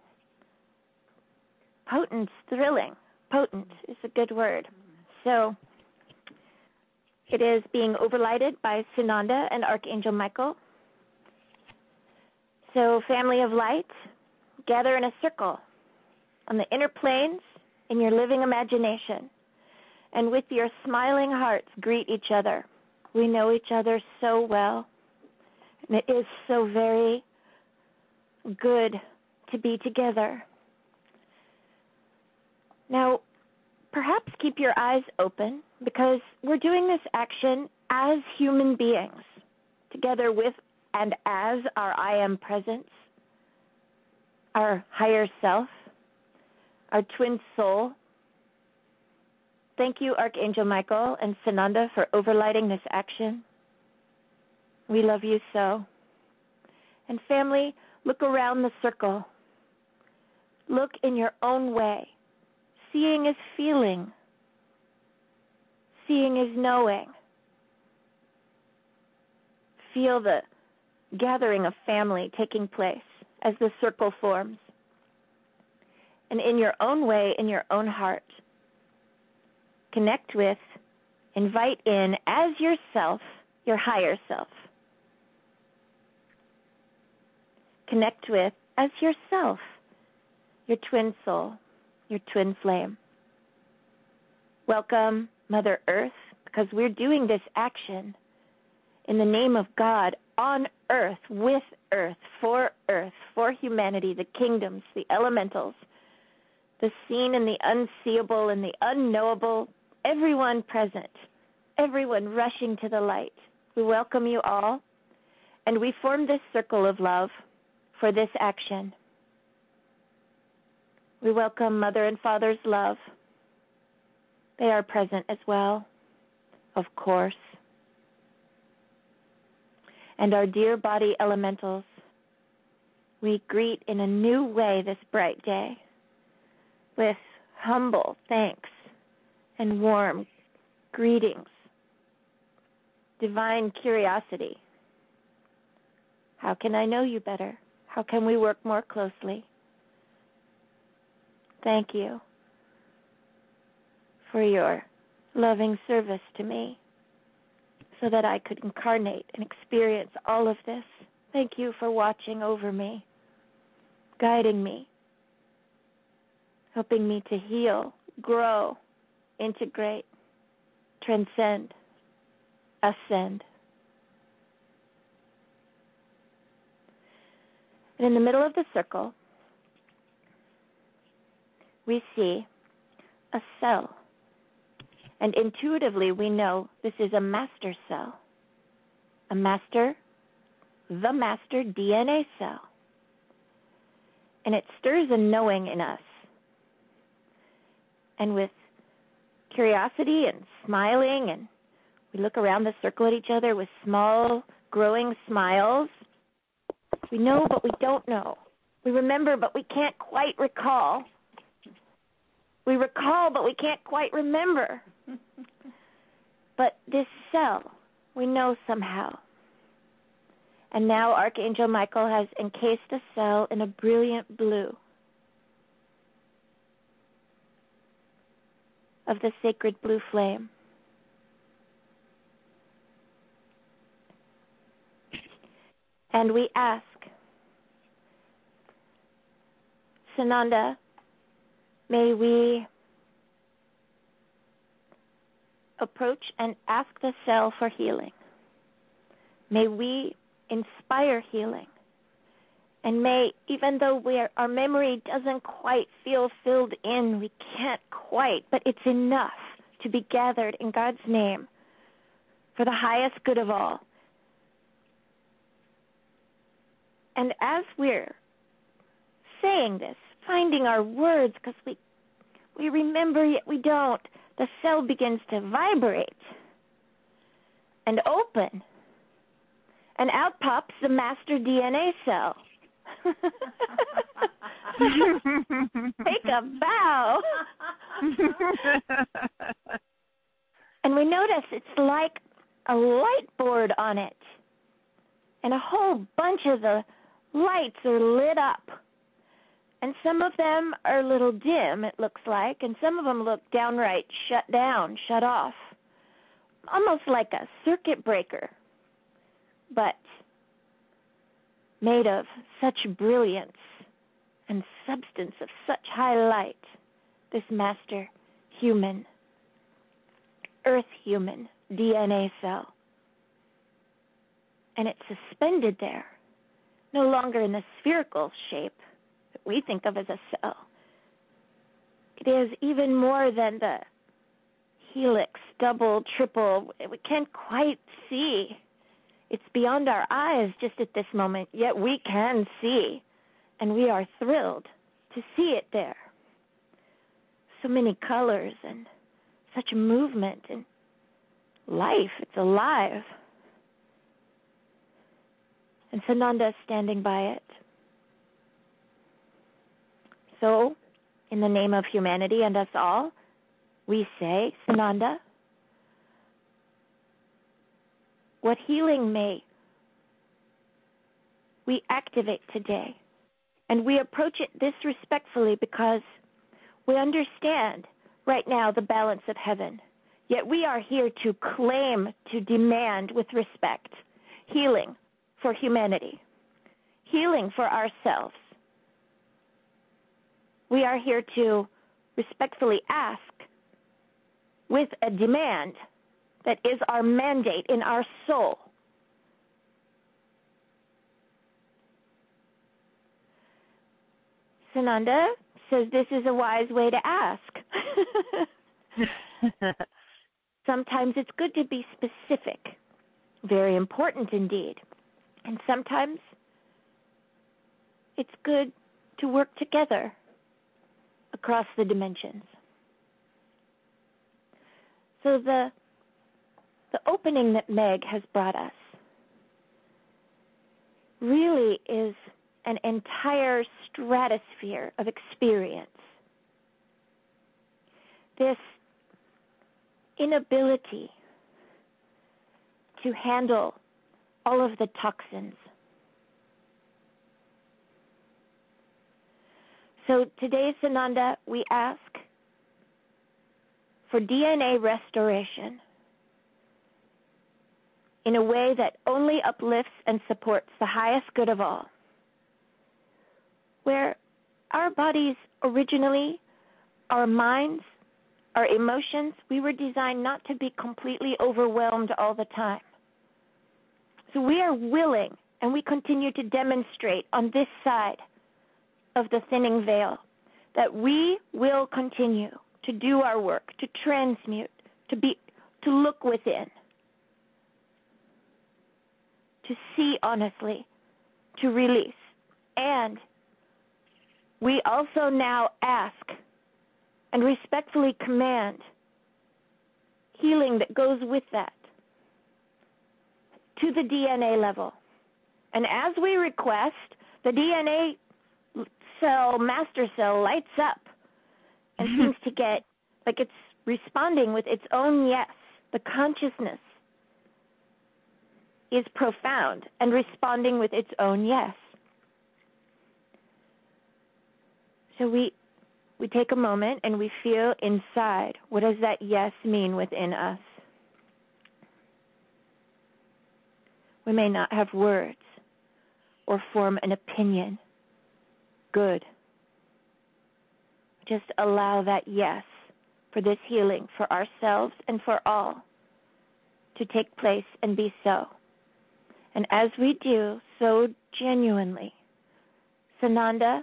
C: potent, thrilling. Potent is a good word. So it is being overlighted by Sananda and Archangel Michael. So family of light, gather in a circle on the inner planes in your living imagination. And with your smiling hearts, greet each other. We know each other so well, and it is so very good to be together. Now, perhaps keep your eyes open, because we're doing this action as human beings, together with and as our I Am presence, our higher self, our twin soul. Thank you, Archangel Michael and Sananda, for overlighting this action. We love you so. And family, look around the circle. Look in your own way. Seeing is feeling. Seeing is knowing. Feel the gathering of family taking place as the circle forms. And in your own way, in your own heart, connect with, invite in as yourself, your higher self. Connect with as yourself, your twin soul, your twin flame. Welcome, Mother Earth, because we're doing this action in the name of God, on earth, with earth, for humanity, the kingdoms, the elementals, the seen and the unseeable and the unknowable, everyone present, everyone rushing to the light. We welcome you all, and we form this circle of love for this action. We welcome Mother and Father's love. They are present as well, of course. And our dear body elementals, we greet in a new way this bright day with humble thanks and warm greetings, divine curiosity. How can I know you better? How can we work more closely? Thank you for your loving service to me so that I could incarnate and experience all of this. Thank you for watching over me, guiding me, helping me to heal, grow, integrate, transcend, ascend. And in the middle of the circle, we see a cell. And intuitively we know this is a master cell. The master DNA cell. And it stirs a knowing in us. And with curiosity and smiling, and we look around the circle at each other with small, growing smiles. We know, but we don't know. We remember, but we can't quite recall. We recall, but we can't quite remember. But this cell, we know somehow. And now Archangel Michael has encased a cell in a brilliant blue of the sacred blue flame. And we ask, Sananda, may we approach and ask the cell for healing. May we inspire healing. And may, even though our memory doesn't quite feel filled in, we can't quite, but it's enough to be gathered in God's name for the highest good of all. And as we're saying this, finding our words, because we remember yet we don't, the cell begins to vibrate and open. And out pops the master DNA cell. Take a bow. And we notice it's like a light board on it. And a whole bunch of the lights are lit up. And some of them are a little dim, it looks like, and some of them look downright shut down, shut off. Almost like a circuit breaker, but made of such brilliance and substance of such high light, this master human, earth human DNA cell. And it's suspended there, no longer in the spherical shape that we think of as a cell. It is even more than the helix, double, triple. We can't quite see. It's beyond our eyes just at this moment, yet we can see, and we are thrilled to see it there. So many colors and such movement and life. It's alive. And Sananda is standing by it. So, in the name of humanity and us all, we say, Sananda, what healing may we activate today? And we approach it this respectfully because we understand right now the balance of heaven. Yet we are here to claim, to demand with respect, healing for humanity, healing for ourselves. We are here to respectfully ask with a demand that is our mandate in our soul. Sananda says this is a wise way to ask. Sometimes it's good to be specific, very important indeed. And sometimes it's good to work together across the dimensions. So the opening that Meg has brought us really is an entire stratosphere of experience. This inability to handle all of the toxins. So today, Sananda, we ask for DNA restoration in a way that only uplifts and supports the highest good of all. Where our bodies originally, our minds, our emotions, we were designed not to be completely overwhelmed all the time. So we are willing, and we continue to demonstrate on this side of the thinning veil, that we will continue to do our work, to transmute, to look within, to see honestly, to release. And we also now ask and respectfully command healing that goes with that to the DNA level. And as we request, the DNA cell, master cell, lights up and seems to get like it's responding with its own yes. The consciousness is profound and responding with its own yes. So we take a moment and we feel inside, what does that yes mean within us? We may not have words or form an opinion. Good. Just allow that yes for this healing for ourselves and for all to take place and be so. And as we do so genuinely, Sananda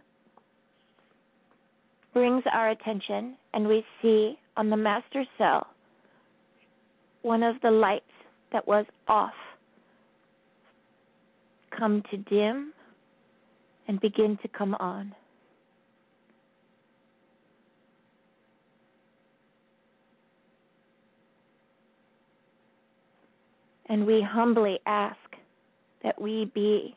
C: brings our attention and we see on the master cell one of the lights that was off come to dim and begin to come on. And we humbly ask that we be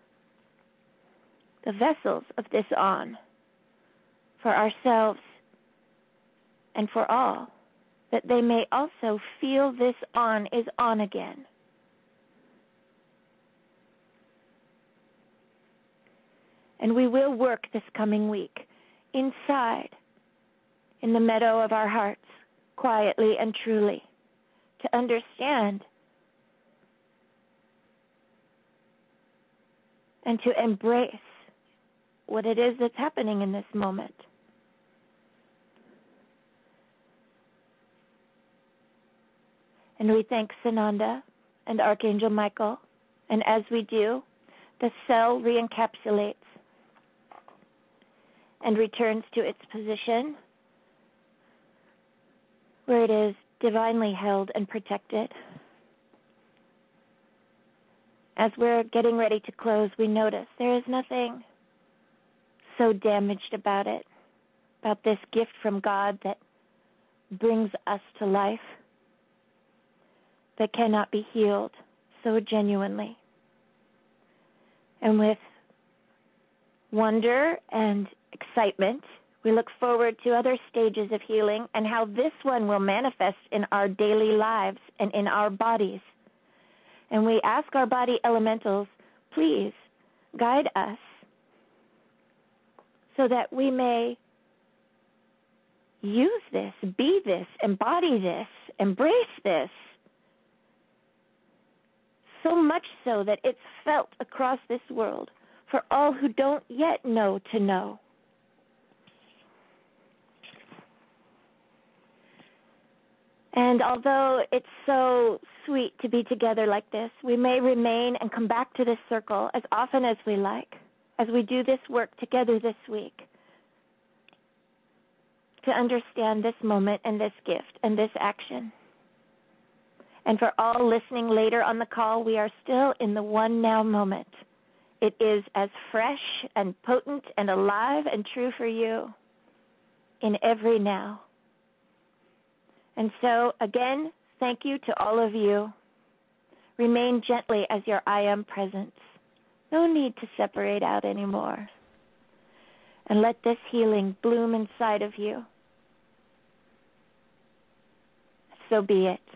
C: the vessels of this on for ourselves and for all, that they may also feel this on is on again. And we will work this coming week inside, in the meadow of our hearts, quietly and truly, to understand and to embrace what it is that's happening in this moment. And we thank Sananda and Archangel Michael, and as we do, the cell re-encapsulates and returns to its position where it is divinely held and protected. As we're getting ready to close, we notice there is nothing so damaged about it, about this gift from God that brings us to life, that cannot be healed so genuinely. And with wonder and excitement, we look forward to other stages of healing and how this one will manifest in our daily lives and in our bodies. And we ask our body elementals, please guide us so that we may use this, be this, embody this, embrace this, so much so that it's felt across this world for all who don't yet know to know. And although it's so sweet to be together like this, we may remain and come back to this circle as often as we like, as we do this work together this week, to understand this moment and this gift and this action. And for all listening later on the call, we are still in the one now moment. It is as fresh and potent and alive and true for you in every now. And so, again, thank you to all of you. Remain gently as your I am presence. No need to separate out anymore. And let this healing bloom inside of you. So be it.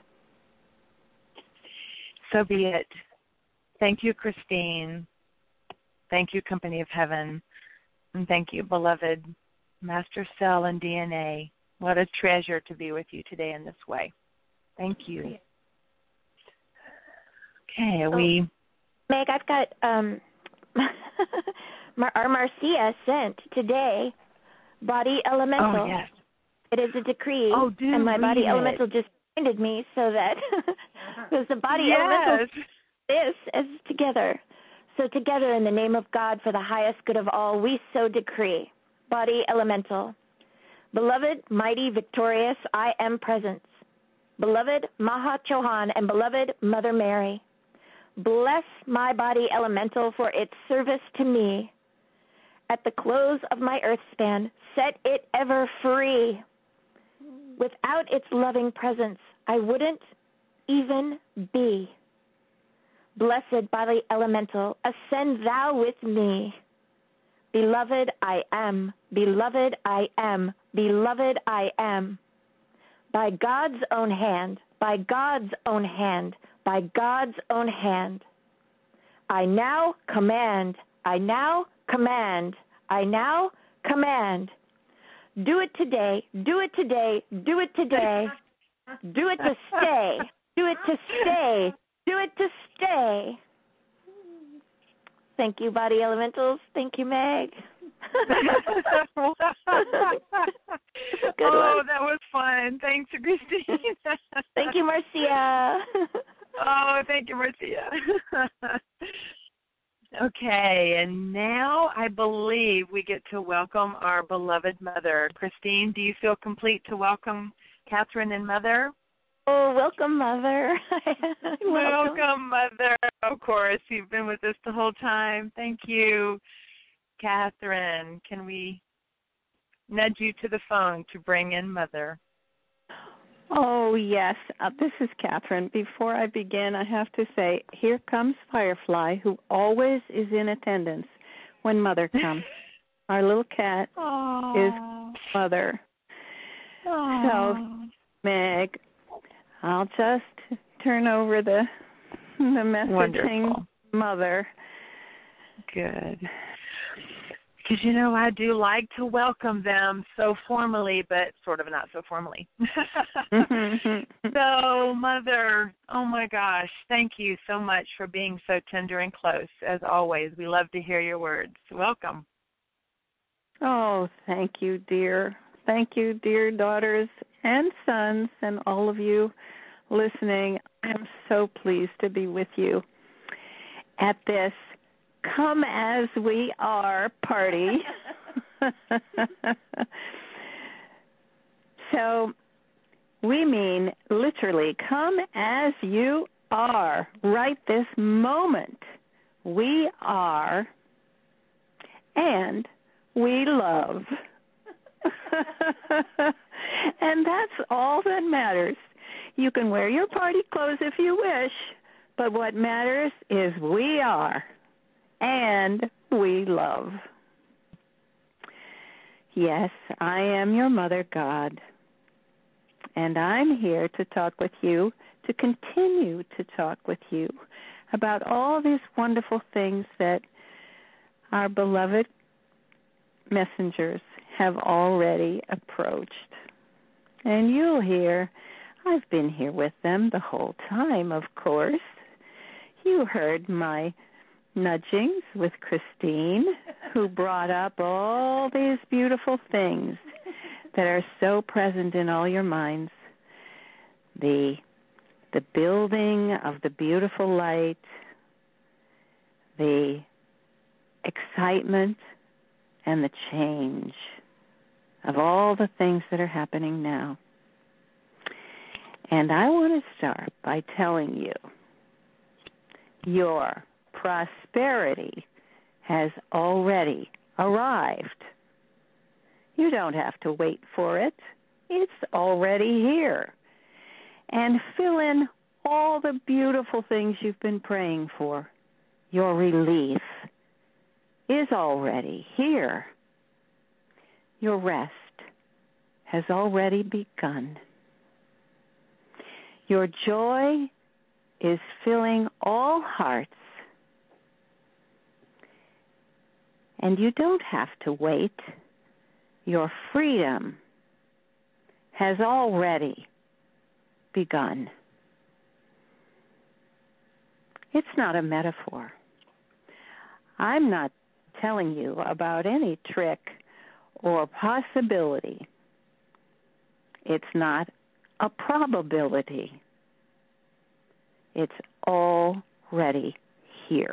B: So be it. Thank you, Christine. Thank you, Company of Heaven. And thank you, beloved Master Cell and DNA. What a treasure to be with you today in this way. Thank you. Okay,
C: Meg, I've got our Marcia sent today, Body Elemental.
B: Oh, yes.
C: It is a decree.
B: Oh, do
C: and my Body
B: it.
C: Elemental just reminded me so that, because the Body Elemental is together. So together in the name of God for the highest good of all, we so decree. Body Elemental. Beloved, mighty, victorious, I am presence. Beloved Maha Chohan and beloved Mother Mary, bless my body elemental for its service to me. At the close of my earth span, set it ever free. Without its loving presence, I wouldn't even be. Blessed body elemental, ascend thou with me. Beloved, I am. Beloved, I am. Beloved, I am. By God's own hand, by God's own hand, by God's own hand. I now command, I now command, I now command. Do it today, do it today, do it today. Do it to stay, do it to stay, do it to stay. Thank you, Body Elementals. Thank you, Meg.
B: Oh, that was fun. Thanks, Christine.
C: Thank you, Marcia.
B: Oh, thank you, Marcia. Okay, and now I believe we get to welcome our beloved Mother. Christine, do you feel complete to welcome Catherine and Mother?
C: Oh, welcome, Mother.
B: Welcome, Mother. Of course, you've been with us the whole time. Thank you. Catherine. Can we nudge you to the phone to bring in Mother?
A: Oh, yes. This is Catherine. Before I begin, I have to say, here comes Firefly, who always is in attendance when Mother comes. Our little cat is Mother.
B: Aww.
A: So, Meg, I'll just turn over the messaging.
B: Wonderful.
A: Mother.
B: Good. Because, I do like to welcome them so formally, but sort of not so formally. So, Mother, oh, my gosh, thank you so much for being so tender and close, as always. We love to hear your words. Welcome.
A: Oh, thank you, dear. Thank you, dear daughters and sons, and all of you listening. I'm so pleased to be with you at this Come As We Are party. So we mean literally, come as you are right this moment. We are, and we love. And that's all that matters. You can wear your party clothes if you wish, but what matters is we are, and we love. Yes, I am your Mother God, and I'm here to talk with you, to continue to talk with you about all these wonderful things that our beloved messengers have already approached. And you'll hear, I've been here with them the whole time, of course. You heard my nudgings with Christine, who brought up all these beautiful things that are so present in all your minds. The building of the beautiful light, the excitement and the change of all the things that are happening now. And I want to start by telling you, your prosperity has already arrived. You don't have to wait for it. It's already here. And fill in all the beautiful things you've been praying for. Your relief is already here. Your rest has already begun. Your joy is filling all hearts. And you don't have to wait. Your freedom has already begun. It's not a metaphor. I'm not telling you about any trick or possibility. It's not a probability. It's already here.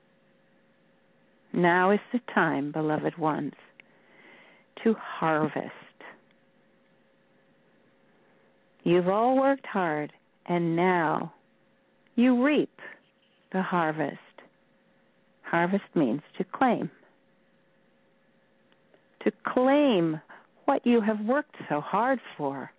A: Now is the time, beloved ones, to harvest. You've all worked hard, and now you reap the harvest. Harvest means to claim. To claim what you have worked so hard for.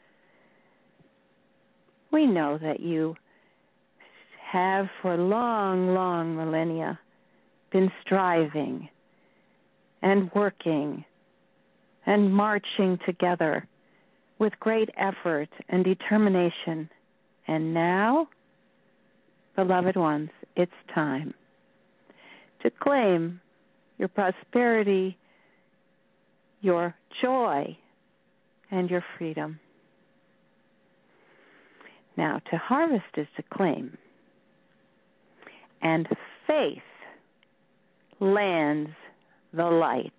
A: We know that you have for long, long millennia been striving and working and marching together with great effort and determination. And now, beloved ones, it's time to claim your prosperity, your joy, and your freedom. Now, to harvest is to claim. And faith lands the light.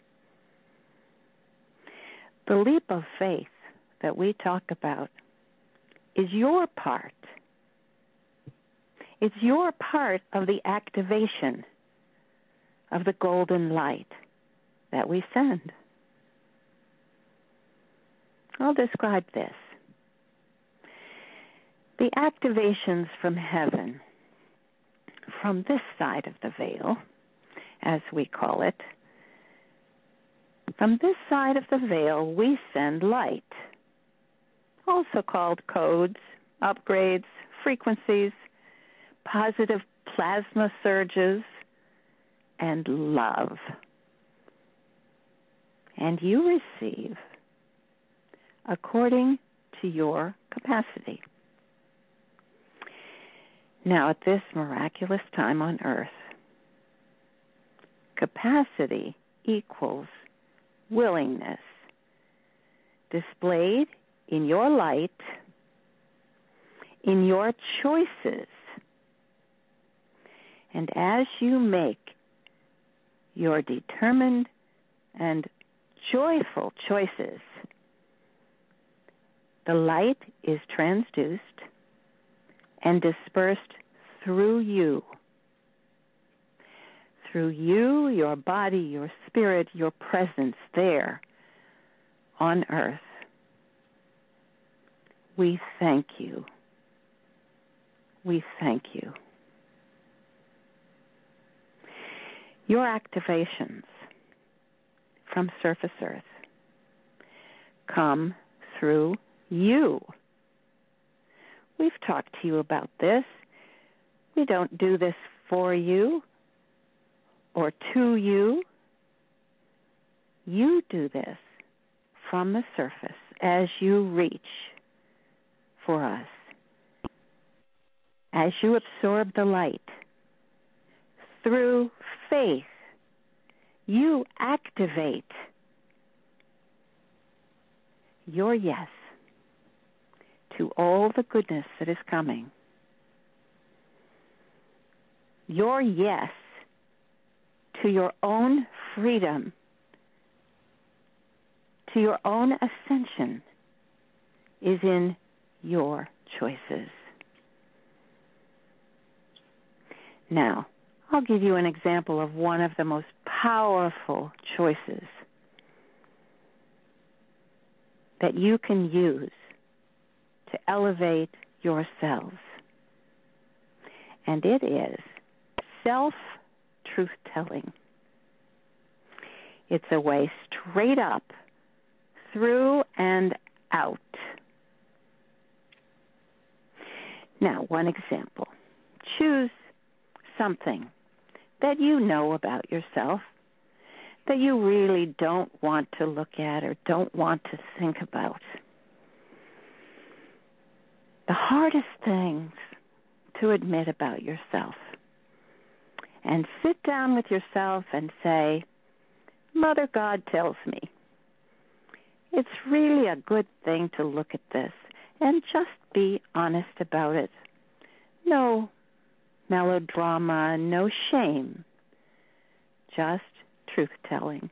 A: The leap of faith that we talk about is your part. It's your part of the activation of the golden light that we send. I'll describe this. The activations from heaven, from this side of the veil, as we call it. From this side of the veil, we send light, also called codes, upgrades, frequencies, positive plasma surges, and love. And you receive according to your capacity. Now, at this miraculous time on earth, capacity equals willingness, displayed in your light, in your choices. And as you make your determined and joyful choices, the light is transduced and dispersed through you. Through you, your body, your spirit, your presence there on earth. We thank you. We thank you. Your activations from surface earth come through you. We've talked to you about this. We don't do this for you or to you. You do this from the surface as you reach for us. As you absorb the light through faith, you activate your yes to all the goodness that is coming. Your yes to your own freedom, to your own ascension, is in your choices. Now, I'll give you an example of one of the most powerful choices that you can use to elevate yourselves. And it is self-truth-telling. It's a way straight up, through and out. Now, one example. Choose something that you know about yourself that you really don't want to look at or don't want to think about. The hardest things to admit about yourself. And sit down with yourself and say, Mother God tells me it's really a good thing to look at this and just be honest about it. No melodrama, no shame, just truth-telling.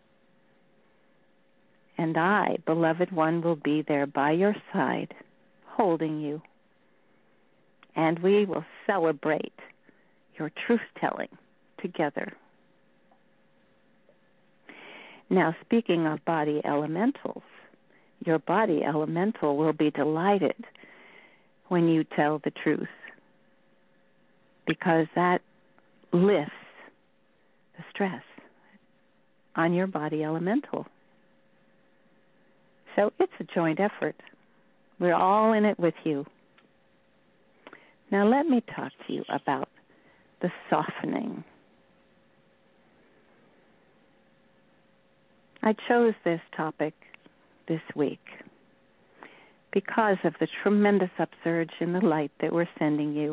A: And I, beloved one, will be there by your side, holding you. And we will celebrate your truth-telling together. Now, speaking of body elementals, your body elemental will be delighted when you tell the truth, because that lifts the stress on your body elemental. So it's a joint effort. We're all in it with you. Now let me talk to you about the softening. I chose this topic this week because of the tremendous upsurge in the light that we're sending you.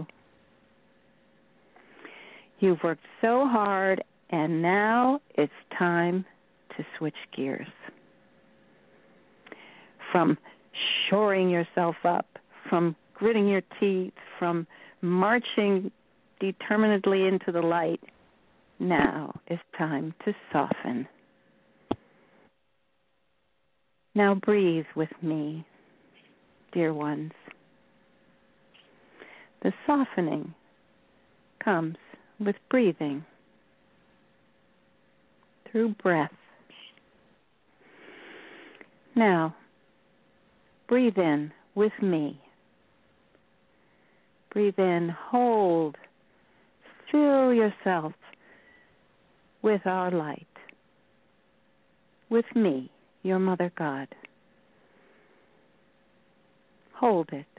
A: You've worked so hard, and now it's time to switch gears. From shoring yourself up, from gritting your teeth, from marching determinedly into the light, now it's time to soften. Now breathe with me, dear ones. The softening comes with breathing, through breath. Now, breathe in with me. Breathe in, hold, fill yourself with our light, with me, your Mother God. Hold it.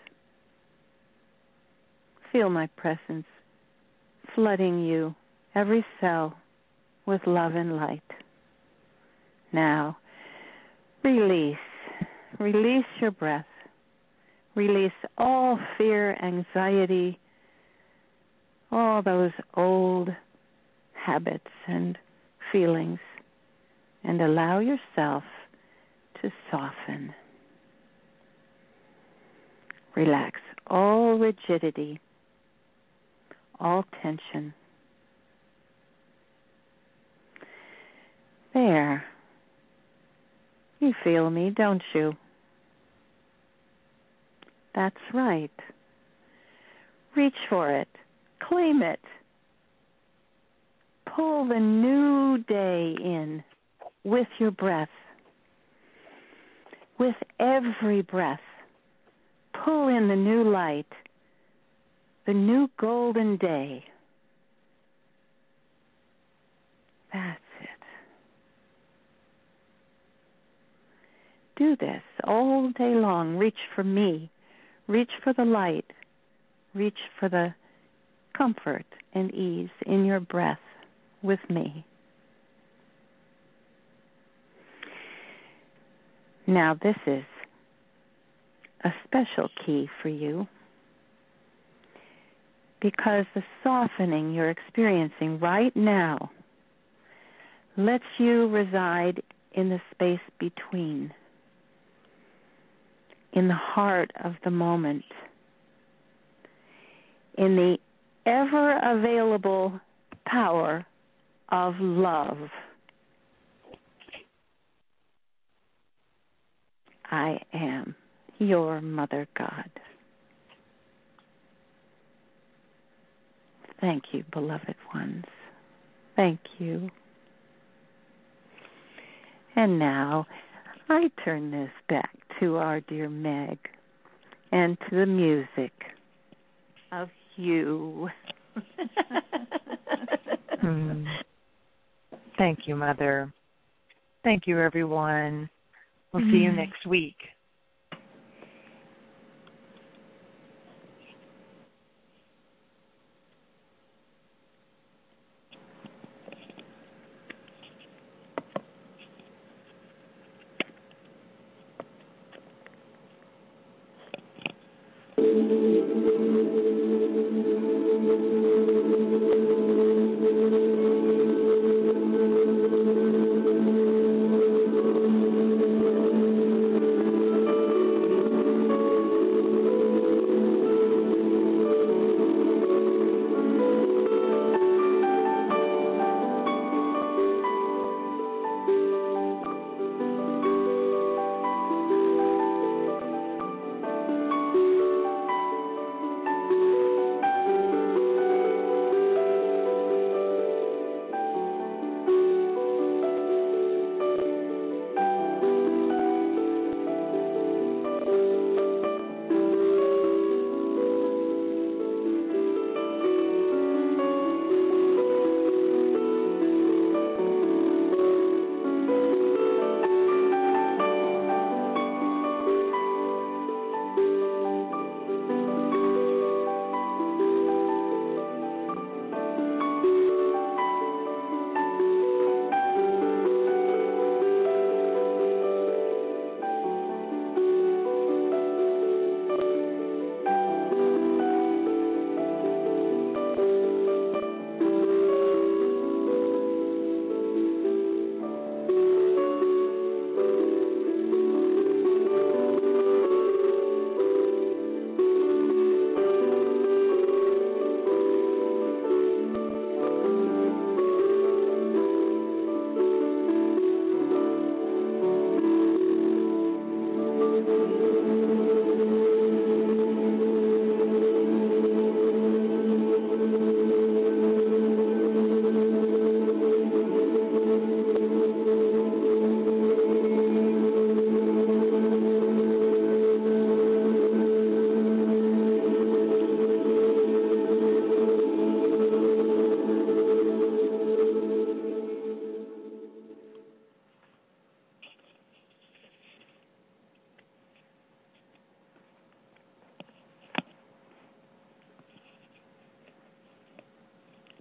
A: Feel my presence flooding you, every cell, with love and light. Now, release your breath. Release all fear, anxiety, all those old habits and feelings, and allow yourself to soften. Relax all rigidity, all tension. There. You feel me, don't you? That's right. Reach for it. Claim it. Pull the new day in with your breath. With every breath, pull in the new light, the new golden day. That's it. Do this all day long. Reach for me. Reach for the light. Reach for the comfort and ease in your breath with me. Now this is a special key for you, because the softening you're experiencing right now lets you reside in the space between, in the heart of the moment, in the ever-available power of love. I am your Mother God. Thank you, beloved ones. Thank you. And now I turn this back to our dear Meg and to the music of you.
B: Thank you, Mother. Thank you, everyone. We'll see you next week.